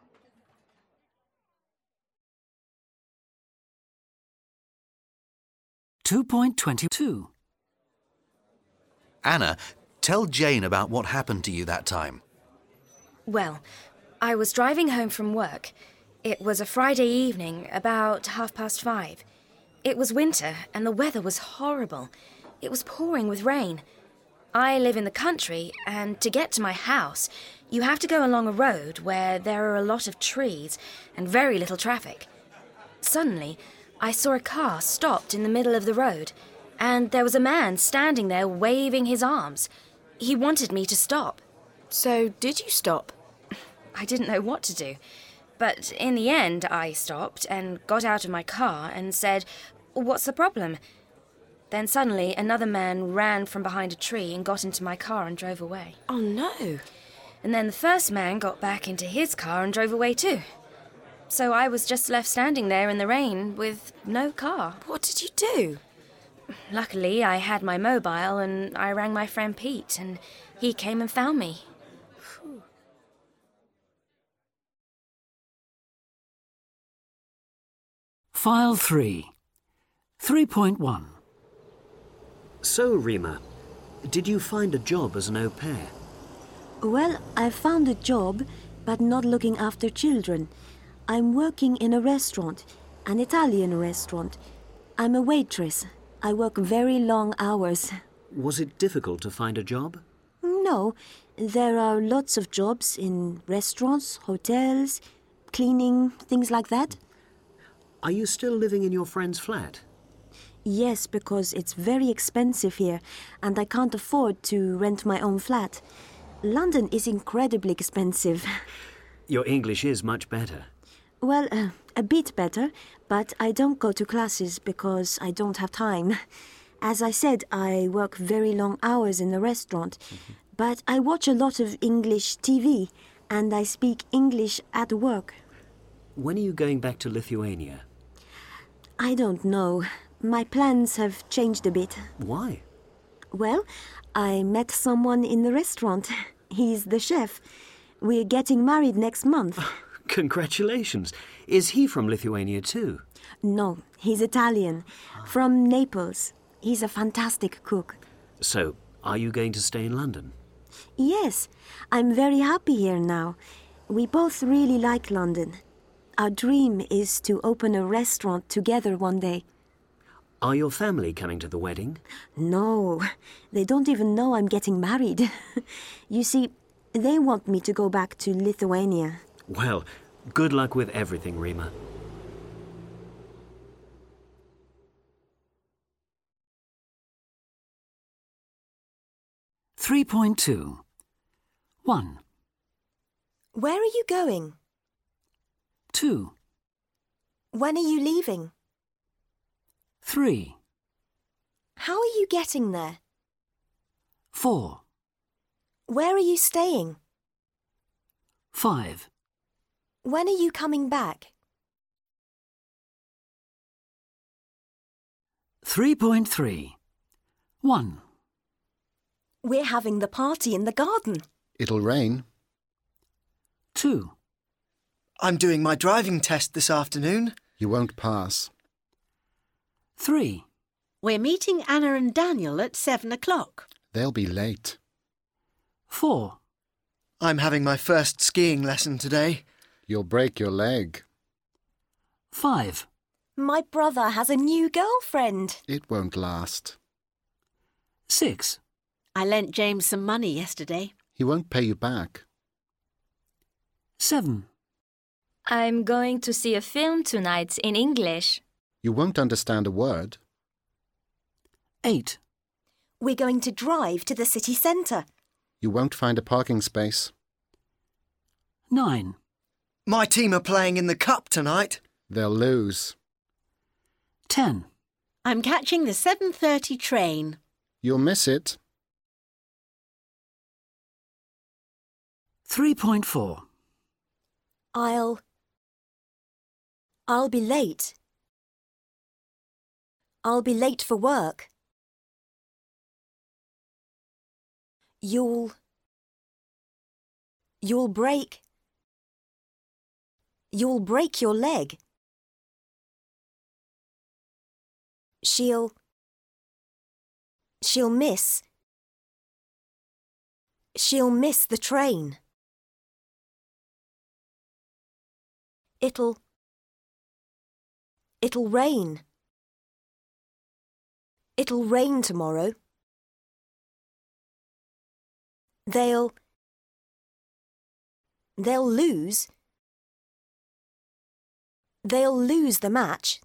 two point two two. Anna, tell Jane about what happened to you that time. Well, I was driving home from work. It was a Friday evening, about half past five. It was winter, and the weather was horrible. It was pouring with rain. I live in the country, and to get to my house, you have to go along a road where there are a lot of trees and very little traffic. Suddenly, I saw a car stopped in the middle of the road, and there was a man standing there waving his arms. He wanted me to stop. So, did you stop? I didn't know what to do. But in the end, I stopped and got out of my car and said, "What's the problem?" Then suddenly another man ran from behind a tree and got into my car and drove away. Oh, no. And then the first man got back into his car and drove away too. So I was just left standing there in the rain with no car. What did you do? Luckily, I had my mobile and I rang my friend Pete and he came and found me. File three. three point one. So, Rima, did you find a job as an au pair? Well, I found a job, but not looking after children. I'm working in a restaurant, an Italian restaurant. I'm a waitress. I work very long hours. Was it difficult to find a job? No, there are lots of jobs in restaurants, hotels, cleaning, things like that. Are you still living in your friend's flat? Yes, because it's very expensive here, and I can't afford to rent my own flat. London is incredibly expensive. Your English is much better. Well, uh, a bit better, but I don't go to classes because I don't have time. As I said, I work very long hours in the restaurant, mm-hmm. but I watch a lot of English T V, and I speak English at work. When are you going back to Lithuania? I don't know. My plans have changed a bit. Why? Well, I met someone in the restaurant. He's the chef. We're getting married next month. Congratulations. Is he from Lithuania too? No, he's Italian. From Naples. He's a fantastic cook. So, Are you going to stay in London? Yes, I'm very happy here now. We both really like London. Our dream is to open a restaurant together one day. Are your family coming to the wedding? No, they don't even know I'm getting married. You see, they want me to go back to Lithuania. Well, good luck with everything, Rima. three point two. one. Where are you going? two. When are you leaving? three. How are you getting there? four. Where are you staying? five. When are you coming back? three point three. one. We're having the party in the garden. It'll rain. two. I'm doing my driving test this afternoon. You won't pass. three. We're meeting Anna and Daniel at seven o'clock. They'll be late. four. I'm having my first skiing lesson today. You'll break your leg. five. My brother has a new girlfriend. It won't last. six. I lent James some money yesterday. He won't pay you back. seven. I'm going to see a film tonight in English. You won't understand a word. eight. We're going to drive to the city centre. You won't find a parking space. nine. My team are playing in the cup tonight. They'll lose. ten. I'm catching the seven thirty train. You'll miss it. three point four. I'll... I'll be late. I'll be late for work. You'll... You'll break... You'll break your leg. She'll... She'll miss... She'll miss the train. It'll... It'll rain. It'll rain tomorrow. They'll... They'll lose. They'll lose the match.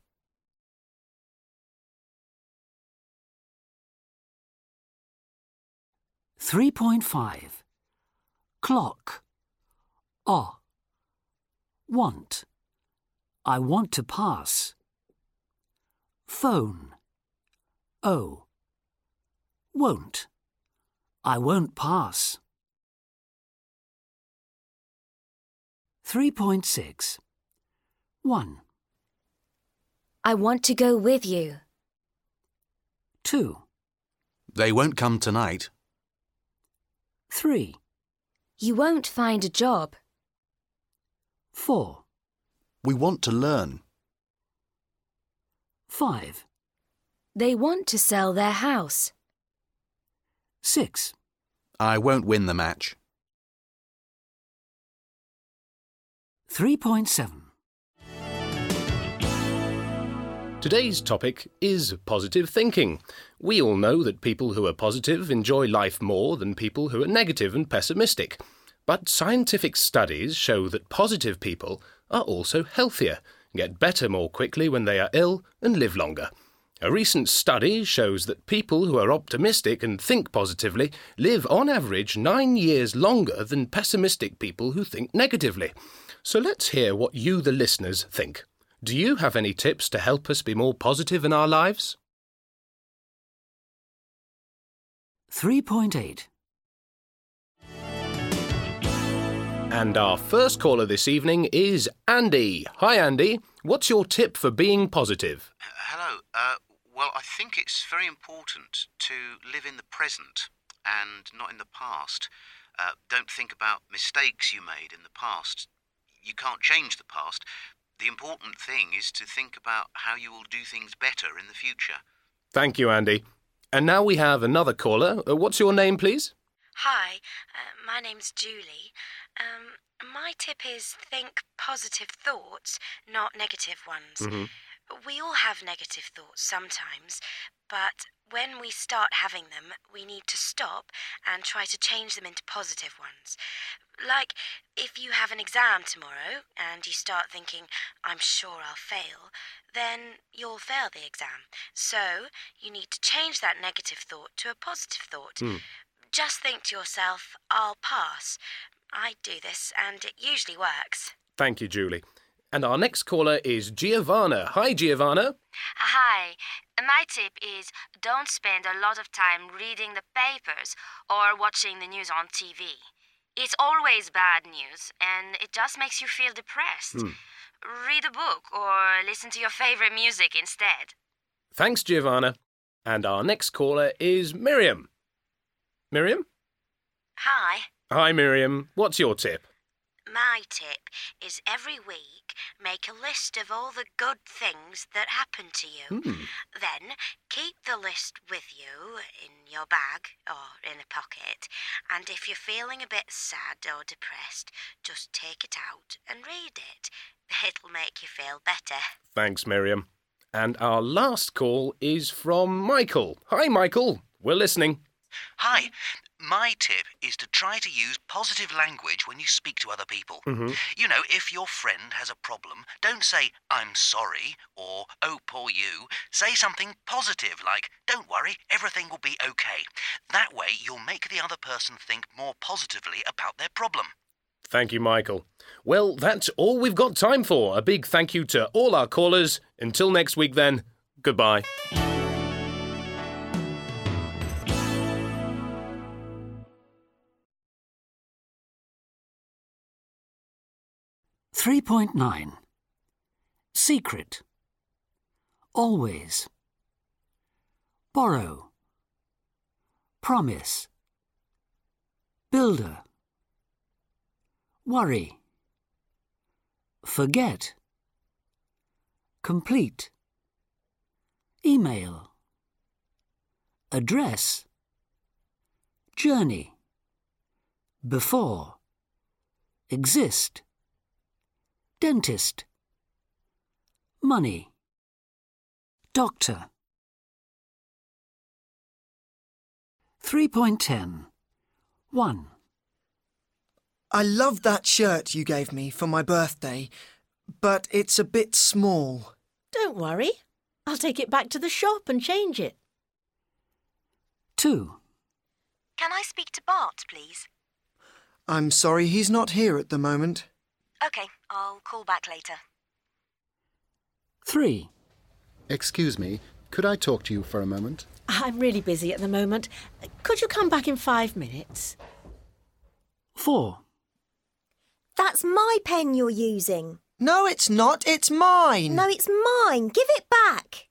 three point five. Clock. Ah. Want. I want to pass. Phone. Oh. Won't. I won't pass. three point six. one. I want to go with you. two. They won't come tonight. three. You won't find a job. four. We want to learn. five. They want to sell their house. six. I won't win the match. three point seven. Today's topic is positive thinking. We all know that people who are positive enjoy life more than people who are negative and pessimistic. But scientific studies show that positive people are also healthier, get better more quickly when they are ill, and live longer. A recent study shows that people who are optimistic and think positively live on average nine years longer than pessimistic people who think negatively. So let's hear what you, the listeners, think. Do you have any tips to help us be more positive in our lives? three point eight. And our first caller this evening is Andy. Hi, Andy. What's your tip for being positive? Hello. Uh, well, I think it's very important to live in the present and not in the past. Uh, don't think about mistakes you made in the past. You can't change the past. The important thing is to think about how you will do things better in the future. Thank you, Andy. And now we have another caller. Uh, what's your name, please? Hi, uh, my name's Julie. Um, my tip is think positive thoughts, not negative ones. Mm-hmm. We all have negative thoughts sometimes, but when we start having them, we need to stop and try to change them into positive ones. Like, if you have an exam tomorrow and you start thinking, I'm sure I'll fail, then you'll fail the exam. So, you need to change that negative thought to a positive thought. Mm. Just think to yourself, I'll pass. I do this, and it usually works. Thank you, Julie. And our next caller is Giovanna. Hi, Giovanna. Hi. My tip is don't spend a lot of time reading the papers or watching the news on T V. It's always bad news, and it just makes you feel depressed. Hmm. Read a book or listen to your favorite music instead. Thanks, Giovanna. And our next caller is Miriam. Miriam? Hi. Hi, Miriam. What's your tip? My tip is every week make a list of all the good things that happen to you. Hmm. Then keep the list with you in your bag or in a pocket. And if you're feeling a bit sad or depressed, just take it out and read it. It'll make you feel better. Thanks, Miriam. And our last call is from Michael. Hi, Michael. We're listening. Hi. My tip is to try to use positive language when you speak to other people. Mm-hmm. You know, if your friend has a problem, don't say, I'm sorry, or, oh, poor you. Say something positive like, don't worry, everything will be okay. That way, you'll make the other person think more positively about their problem. Thank you, Michael. Well, that's all we've got time for. A big thank you to all our callers. Until next week, then, goodbye. three point nine. Secret. Always. Borrow. Promise. Builder. Worry. Forget. Complete. Email. Address. Journey. Before. Exist. Dentist. Money. Doctor. three point ten. one. I love that shirt you gave me for my birthday, but it's a bit small. Don't worry. I'll take it back to the shop and change it. two. Can I speak to Bart, please? I'm sorry he's not here at the moment. OK, I'll call back later. three. Excuse me, could I talk to you for a moment? I'm really busy at the moment. Could you come back in five minutes? four. That's my pen you're using. No, it's not. It's mine. No, it's mine. Give it back.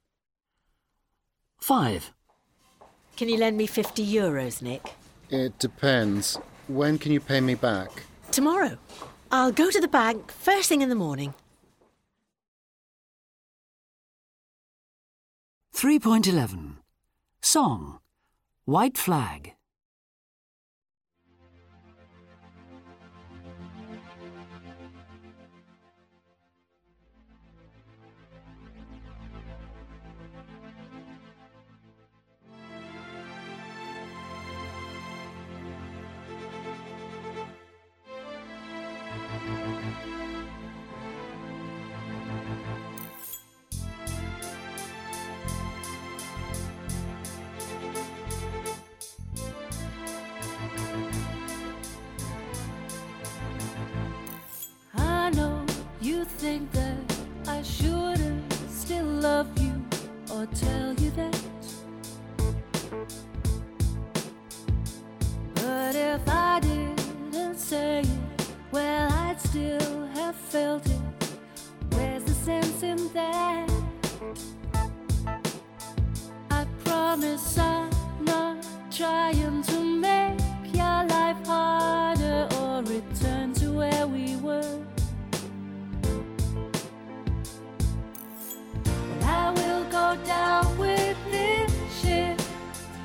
five. Can you lend me fifty euros, Nick? It depends. When can you pay me back? Tomorrow. I'll go to the bank first thing in the morning. three point eleven. Song. White Flag. I know you think that I shouldn't still love you or tell you that. But if I didn't say it, well, I'd still have felt it. Where's the sense in that? I promise I'm not trying to make your life harder or return to where we were. But I will go down with this ship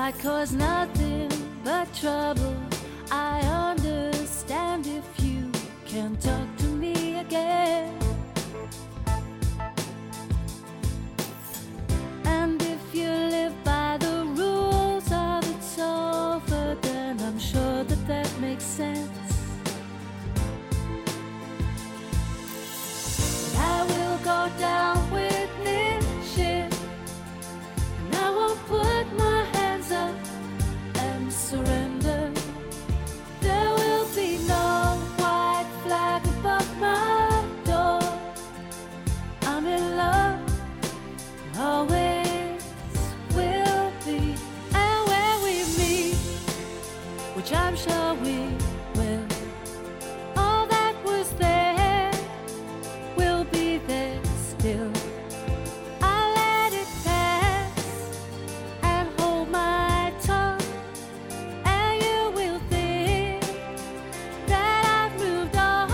I cause nothing but trouble. I understand if you can talk to me again. And if you live by the rules of it's over, then I'm sure that that makes sense. But I will go down with this ship, and I won't put my hands up and surrender. There will be no white flag above my door. I'm in love, always will be. And when we meet, which I'm sure we will, all that was there will be there still. I'll let it pass and hold my tongue, and you will think that I've moved on.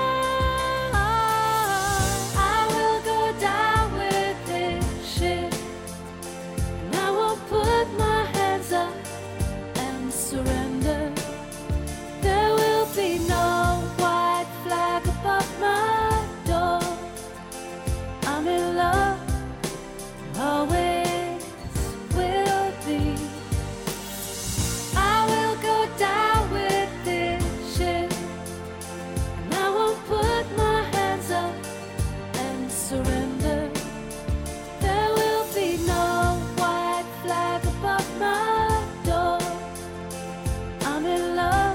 I will go down with this ship, and I won't put my hands up and surrender. There will be no white flag above my door. I'm in love, always will be. I will go down with this ship, and I won't put my hands up and surrender. There will be no white flag above my door. I'm in love,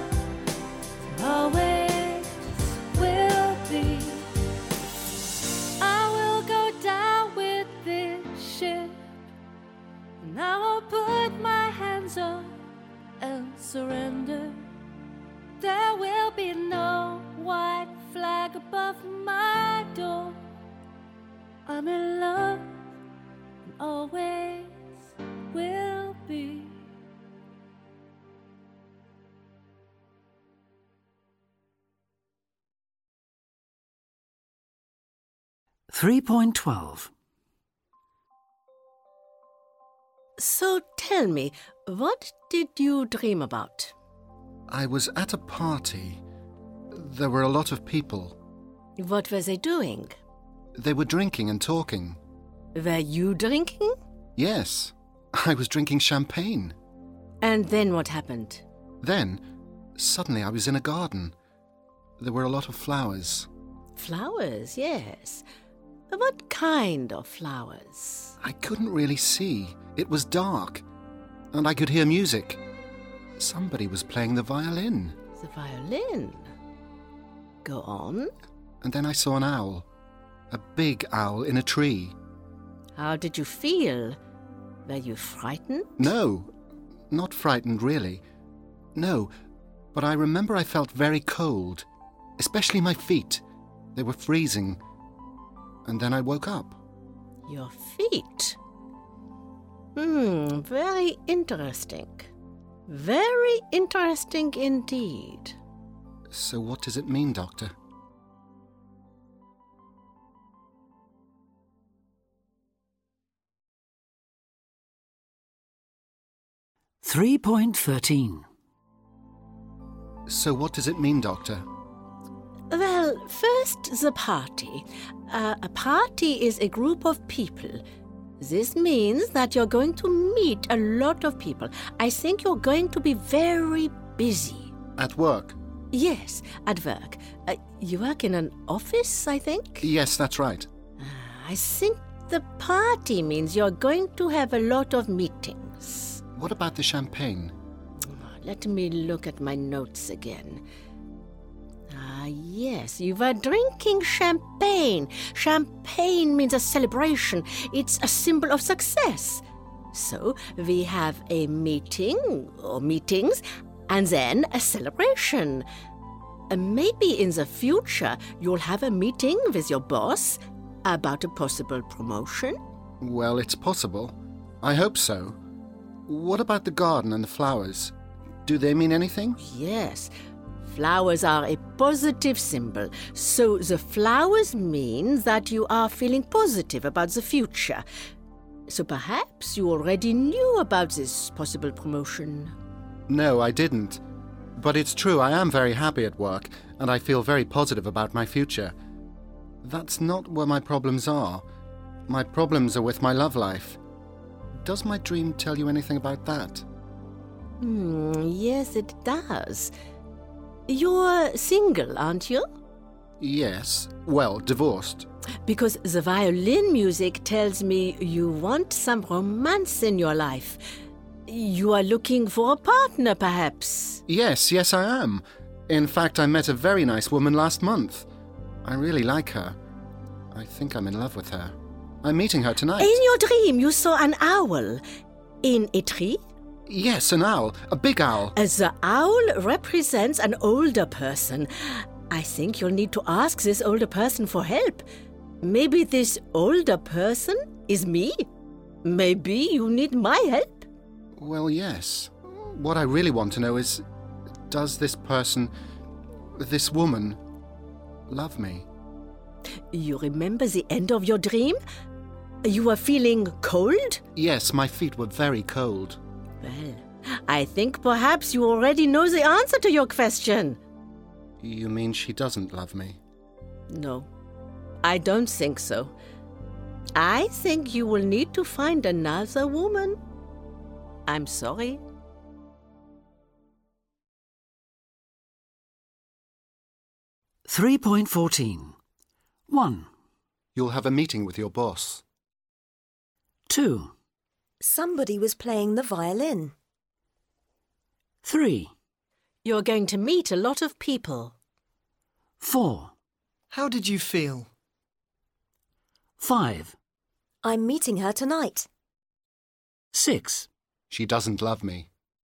always will be. I will go down with this ship, and I won't put my hands up and surrender. There will be no white flag above my door. I'm in love, and always will be. three point twelve. So tell me, what did you dream about? I was at a party. There were a lot of people. What were they doing? They were drinking and talking. Were you drinking? Yes, I was drinking champagne. And then what happened? Then, suddenly I was in a garden. There were a lot of flowers. Flowers, yes. What kind of flowers? I couldn't really see. It was dark. And I could hear music. Somebody was playing the violin. The violin? Go on. And then I saw an owl. A big owl in a tree. How did you feel? Were you frightened? No, not frightened really. No, but I remember I felt very cold, especially my feet. They were freezing. And then I woke up. Your feet? Hmm, very interesting. Very interesting indeed. So what does it mean, Doctor? three point thirteen. So what does it mean, Doctor? Well, first, the party. Uh, a party is a group of people. This means that you're going to meet a lot of people. I think you're going to be very busy. At work? Yes, at work. Uh, you work in an office, I think? Yes, that's right. Uh, I think the party means you're going to have a lot of meetings. What about the champagne? Let me look at my notes again. Ah, yes, you were drinking champagne. Champagne means a celebration. It's a symbol of success. So we have a meeting or meetings and then a celebration. Uh, maybe in the future you'll have a meeting with your boss about a possible promotion. Well, it's possible. I hope so. What about the garden and the flowers? Do they mean anything? Yes. Flowers are a positive symbol. So the flowers mean that you are feeling positive about the future. So perhaps you already knew about this possible promotion. No, I didn't. But it's true, I am very happy at work, and I feel very positive about my future. That's not where my problems are. My problems are with my love life. Does my dream tell you anything about that? Hmm, yes, it does. You're single, aren't you? Yes. Well, divorced. Because the violin music tells me you want some romance in your life. You are looking for a partner, perhaps? Yes, yes, I am. In fact, I met a very nice woman last month. I really like her. I think I'm in love with her. I'm meeting her tonight. In your dream, you saw an owl. In a tree? Yes, an owl. A big owl. As the owl represents an older person. I think you'll need to ask this older person for help. Maybe this older person is me? Maybe you need my help? Well, yes. What I really want to know is, does this person, this woman, love me? You remember the end of your dream? You were feeling cold? Yes, my feet were very cold. Well, I think perhaps you already know the answer to your question. You mean she doesn't love me? No, I don't think so. I think you will need to find another woman. I'm sorry. three point fourteen. one. You'll have a meeting with your boss. two. Somebody was playing the violin. three. You're going to meet a lot of people. four. How did you feel? five. I'm meeting her tonight. six. She doesn't love me.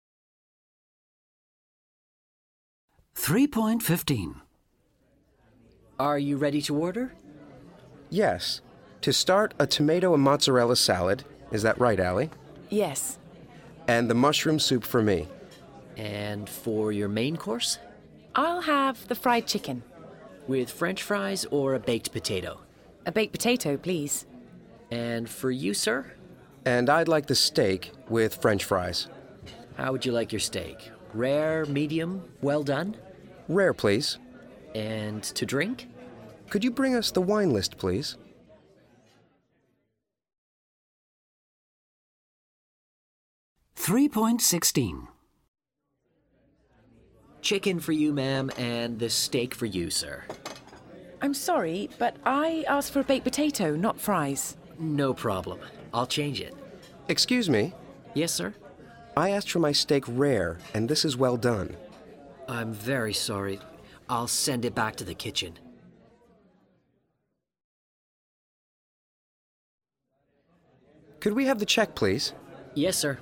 three point fifteen. Are you ready to order? Yes. To start, a tomato and mozzarella salad. Is that right, Allie? Yes. And the mushroom soup for me. And for your main course? I'll have the fried chicken. With French fries or a baked potato? A baked potato, please. And for you, sir? And I'd like the steak with French fries. How would you like your steak? Rare, medium, well done? Rare, please. And to drink? Could you bring us the wine list, please? three point sixteen. Chicken for you, ma'am, and the steak for you, sir. I'm sorry, but I asked for a baked potato, not fries. No problem. I'll change it. Excuse me? Yes, sir? I asked for my steak rare, and this is well done. I'm very sorry. I'll send it back to the kitchen. Could we have the check, please? Yes, sir.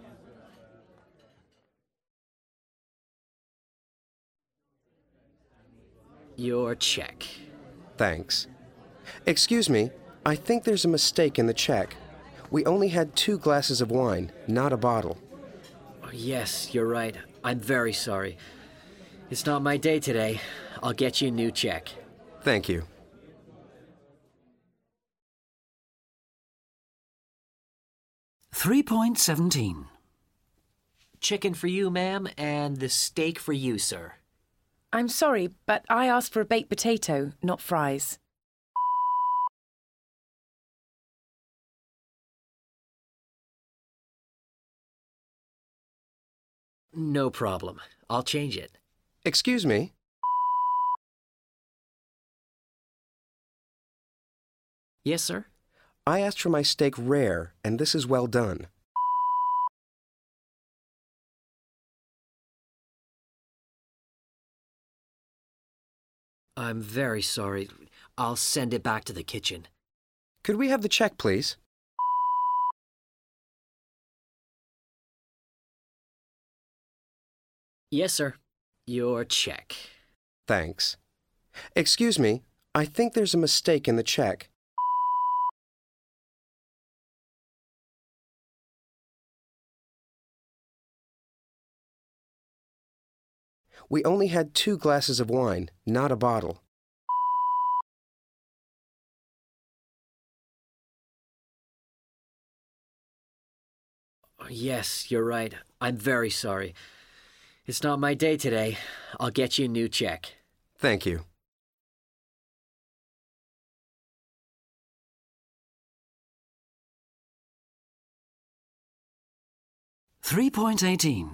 Your check. Thanks. Excuse me, I think there's a mistake in the check. We only had two glasses of wine, not a bottle. Oh, yes, you're right. I'm very sorry. It's not my day today. I'll get you a new check. Thank you. three point seventeen. Chicken for you, ma'am, and the steak for you, sir. I'm sorry, but I asked for a baked potato, not fries. No problem. I'll change it. Excuse me? Yes, sir? I asked for my steak rare, and this is well done. I'm very sorry. I'll send it back to the kitchen. Could we have the check, please? Yes, sir. Your check. Thanks. Excuse me, I think there's a mistake in the check. We only had two glasses of wine, not a bottle. Yes, you're right. I'm very sorry. It's not my day today. I'll get you a new check. Thank you. three point one eight.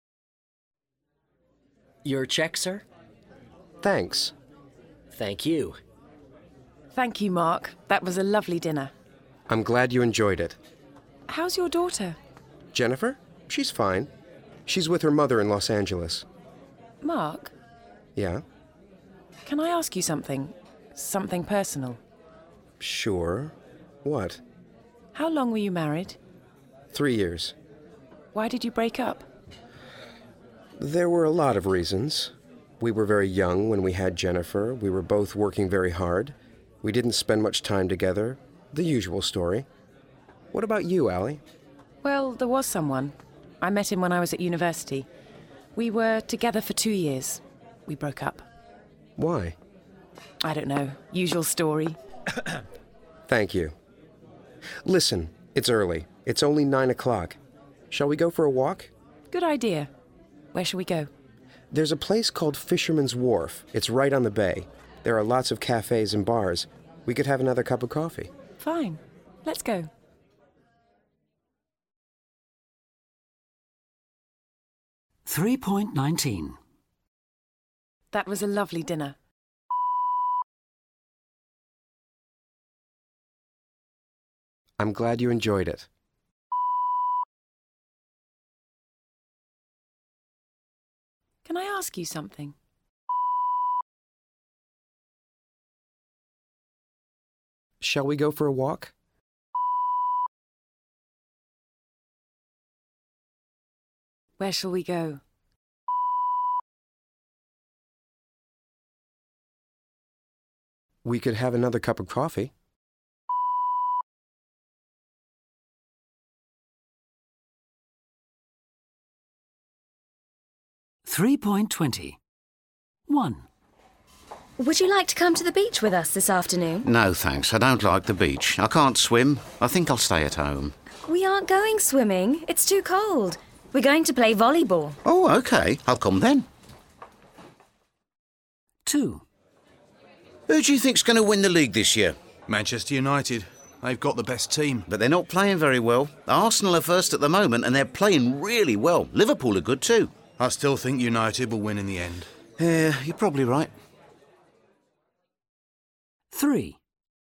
Your check, sir? Thanks. Thank you. Thank you, Mark. That was a lovely dinner. I'm glad you enjoyed it. How's your daughter? Jennifer? She's fine. She's with her mother in Los Angeles. Mark, Yeah? can I ask you something? Something personal. Sure. What? How long were you married? Three years. Why did you break up? There were a lot of reasons. We were very young when we had Jennifer. We were both working very hard. We didn't spend much time together. The usual story. What about you, Allie? Well, there was someone. I met him when I was at university. We were together for two years. We broke up. Why? I don't know. Usual story. Thank you. Listen, it's early. It's only nine o'clock. Shall we go for a walk? Good idea. Where shall we go? There's a place called Fisherman's Wharf. It's right on the bay. There are lots of cafes and bars. We could have another cup of coffee. Fine. Let's go. three point one nine. That was a lovely dinner. I'm glad you enjoyed it. Can I ask you something? Shall we go for a walk? Where shall we go? We could have another cup of coffee. three point two zero. one. Would you like to come to the beach with us this afternoon? No, thanks. I don't like the beach. I can't swim. I think I'll stay at home. We aren't going swimming. It's too cold. We're going to play volleyball. Oh, OK. I'll come then. two. Who do you think's going to win the league this year? Manchester United. They've got the best team. But they're not playing very well. Arsenal are first at the moment, and they're playing really well. Liverpool are good too. I still think United will win in the end. Yeah, you're probably right. three.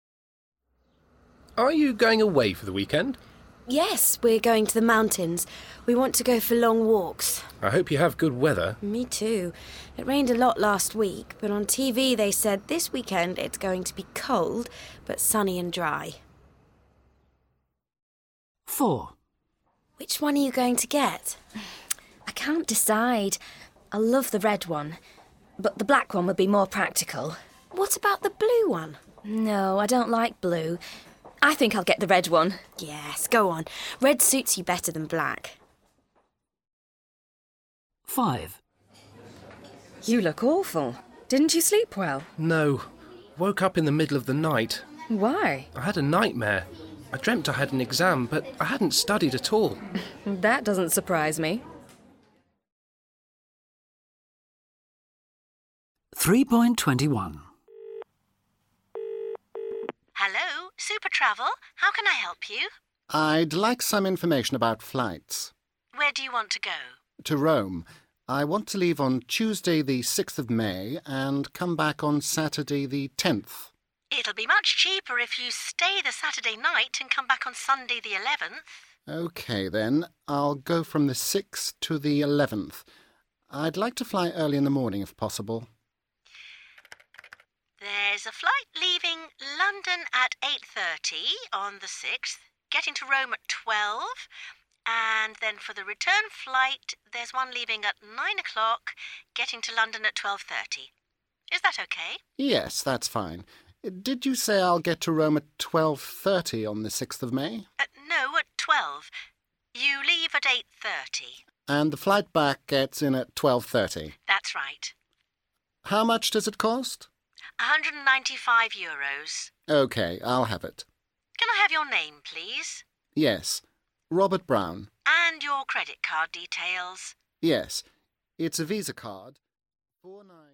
Are you going away for the weekend? Yes, we're going to the mountains. We want to go for long walks. I hope you have good weather. Me too. It rained a lot last week, but on T V they said this weekend it's going to be cold, but sunny and dry. four. Which one are you going to get? I can't decide. I love the red one, but the black one would be more practical. What about the blue one? No, I don't like blue. I think I'll get the red one. Yes, go on. Red suits you better than black. five. You look awful. Didn't you sleep well? No. Woke up in the middle of the night. Why? I had a nightmare. I dreamt I had an exam, but I hadn't studied at all. That doesn't surprise me. three point two one. Hello, Super Travel. How can I help you? I'd like some information about flights. Where do you want to go? To Rome. I want to leave on Tuesday the sixth of May and come back on Saturday the tenth. It'll be much cheaper if you stay the Saturday night and come back on Sunday the eleventh. OK, then. I'll go from the sixth to the eleventh. I'd like to fly early in the morning if possible. There's a flight leaving London at eight thirty on the sixth, getting to Rome at twelve, and then for the return flight, there's one leaving at nine o'clock, getting to London at twelve thirty. Is that okay? Yes, that's fine. Did you say I'll get to Rome at twelve thirty on the sixth of May? Uh, no, at twelve. You leave at eight thirty. And the flight back gets in at twelve thirty? That's right. How much does it cost? one hundred ninety-five euros. OK, I'll have it. Can I have your name, please? Yes. Robert Brown. And your credit card details. Yes, it's a Visa card. Four nine.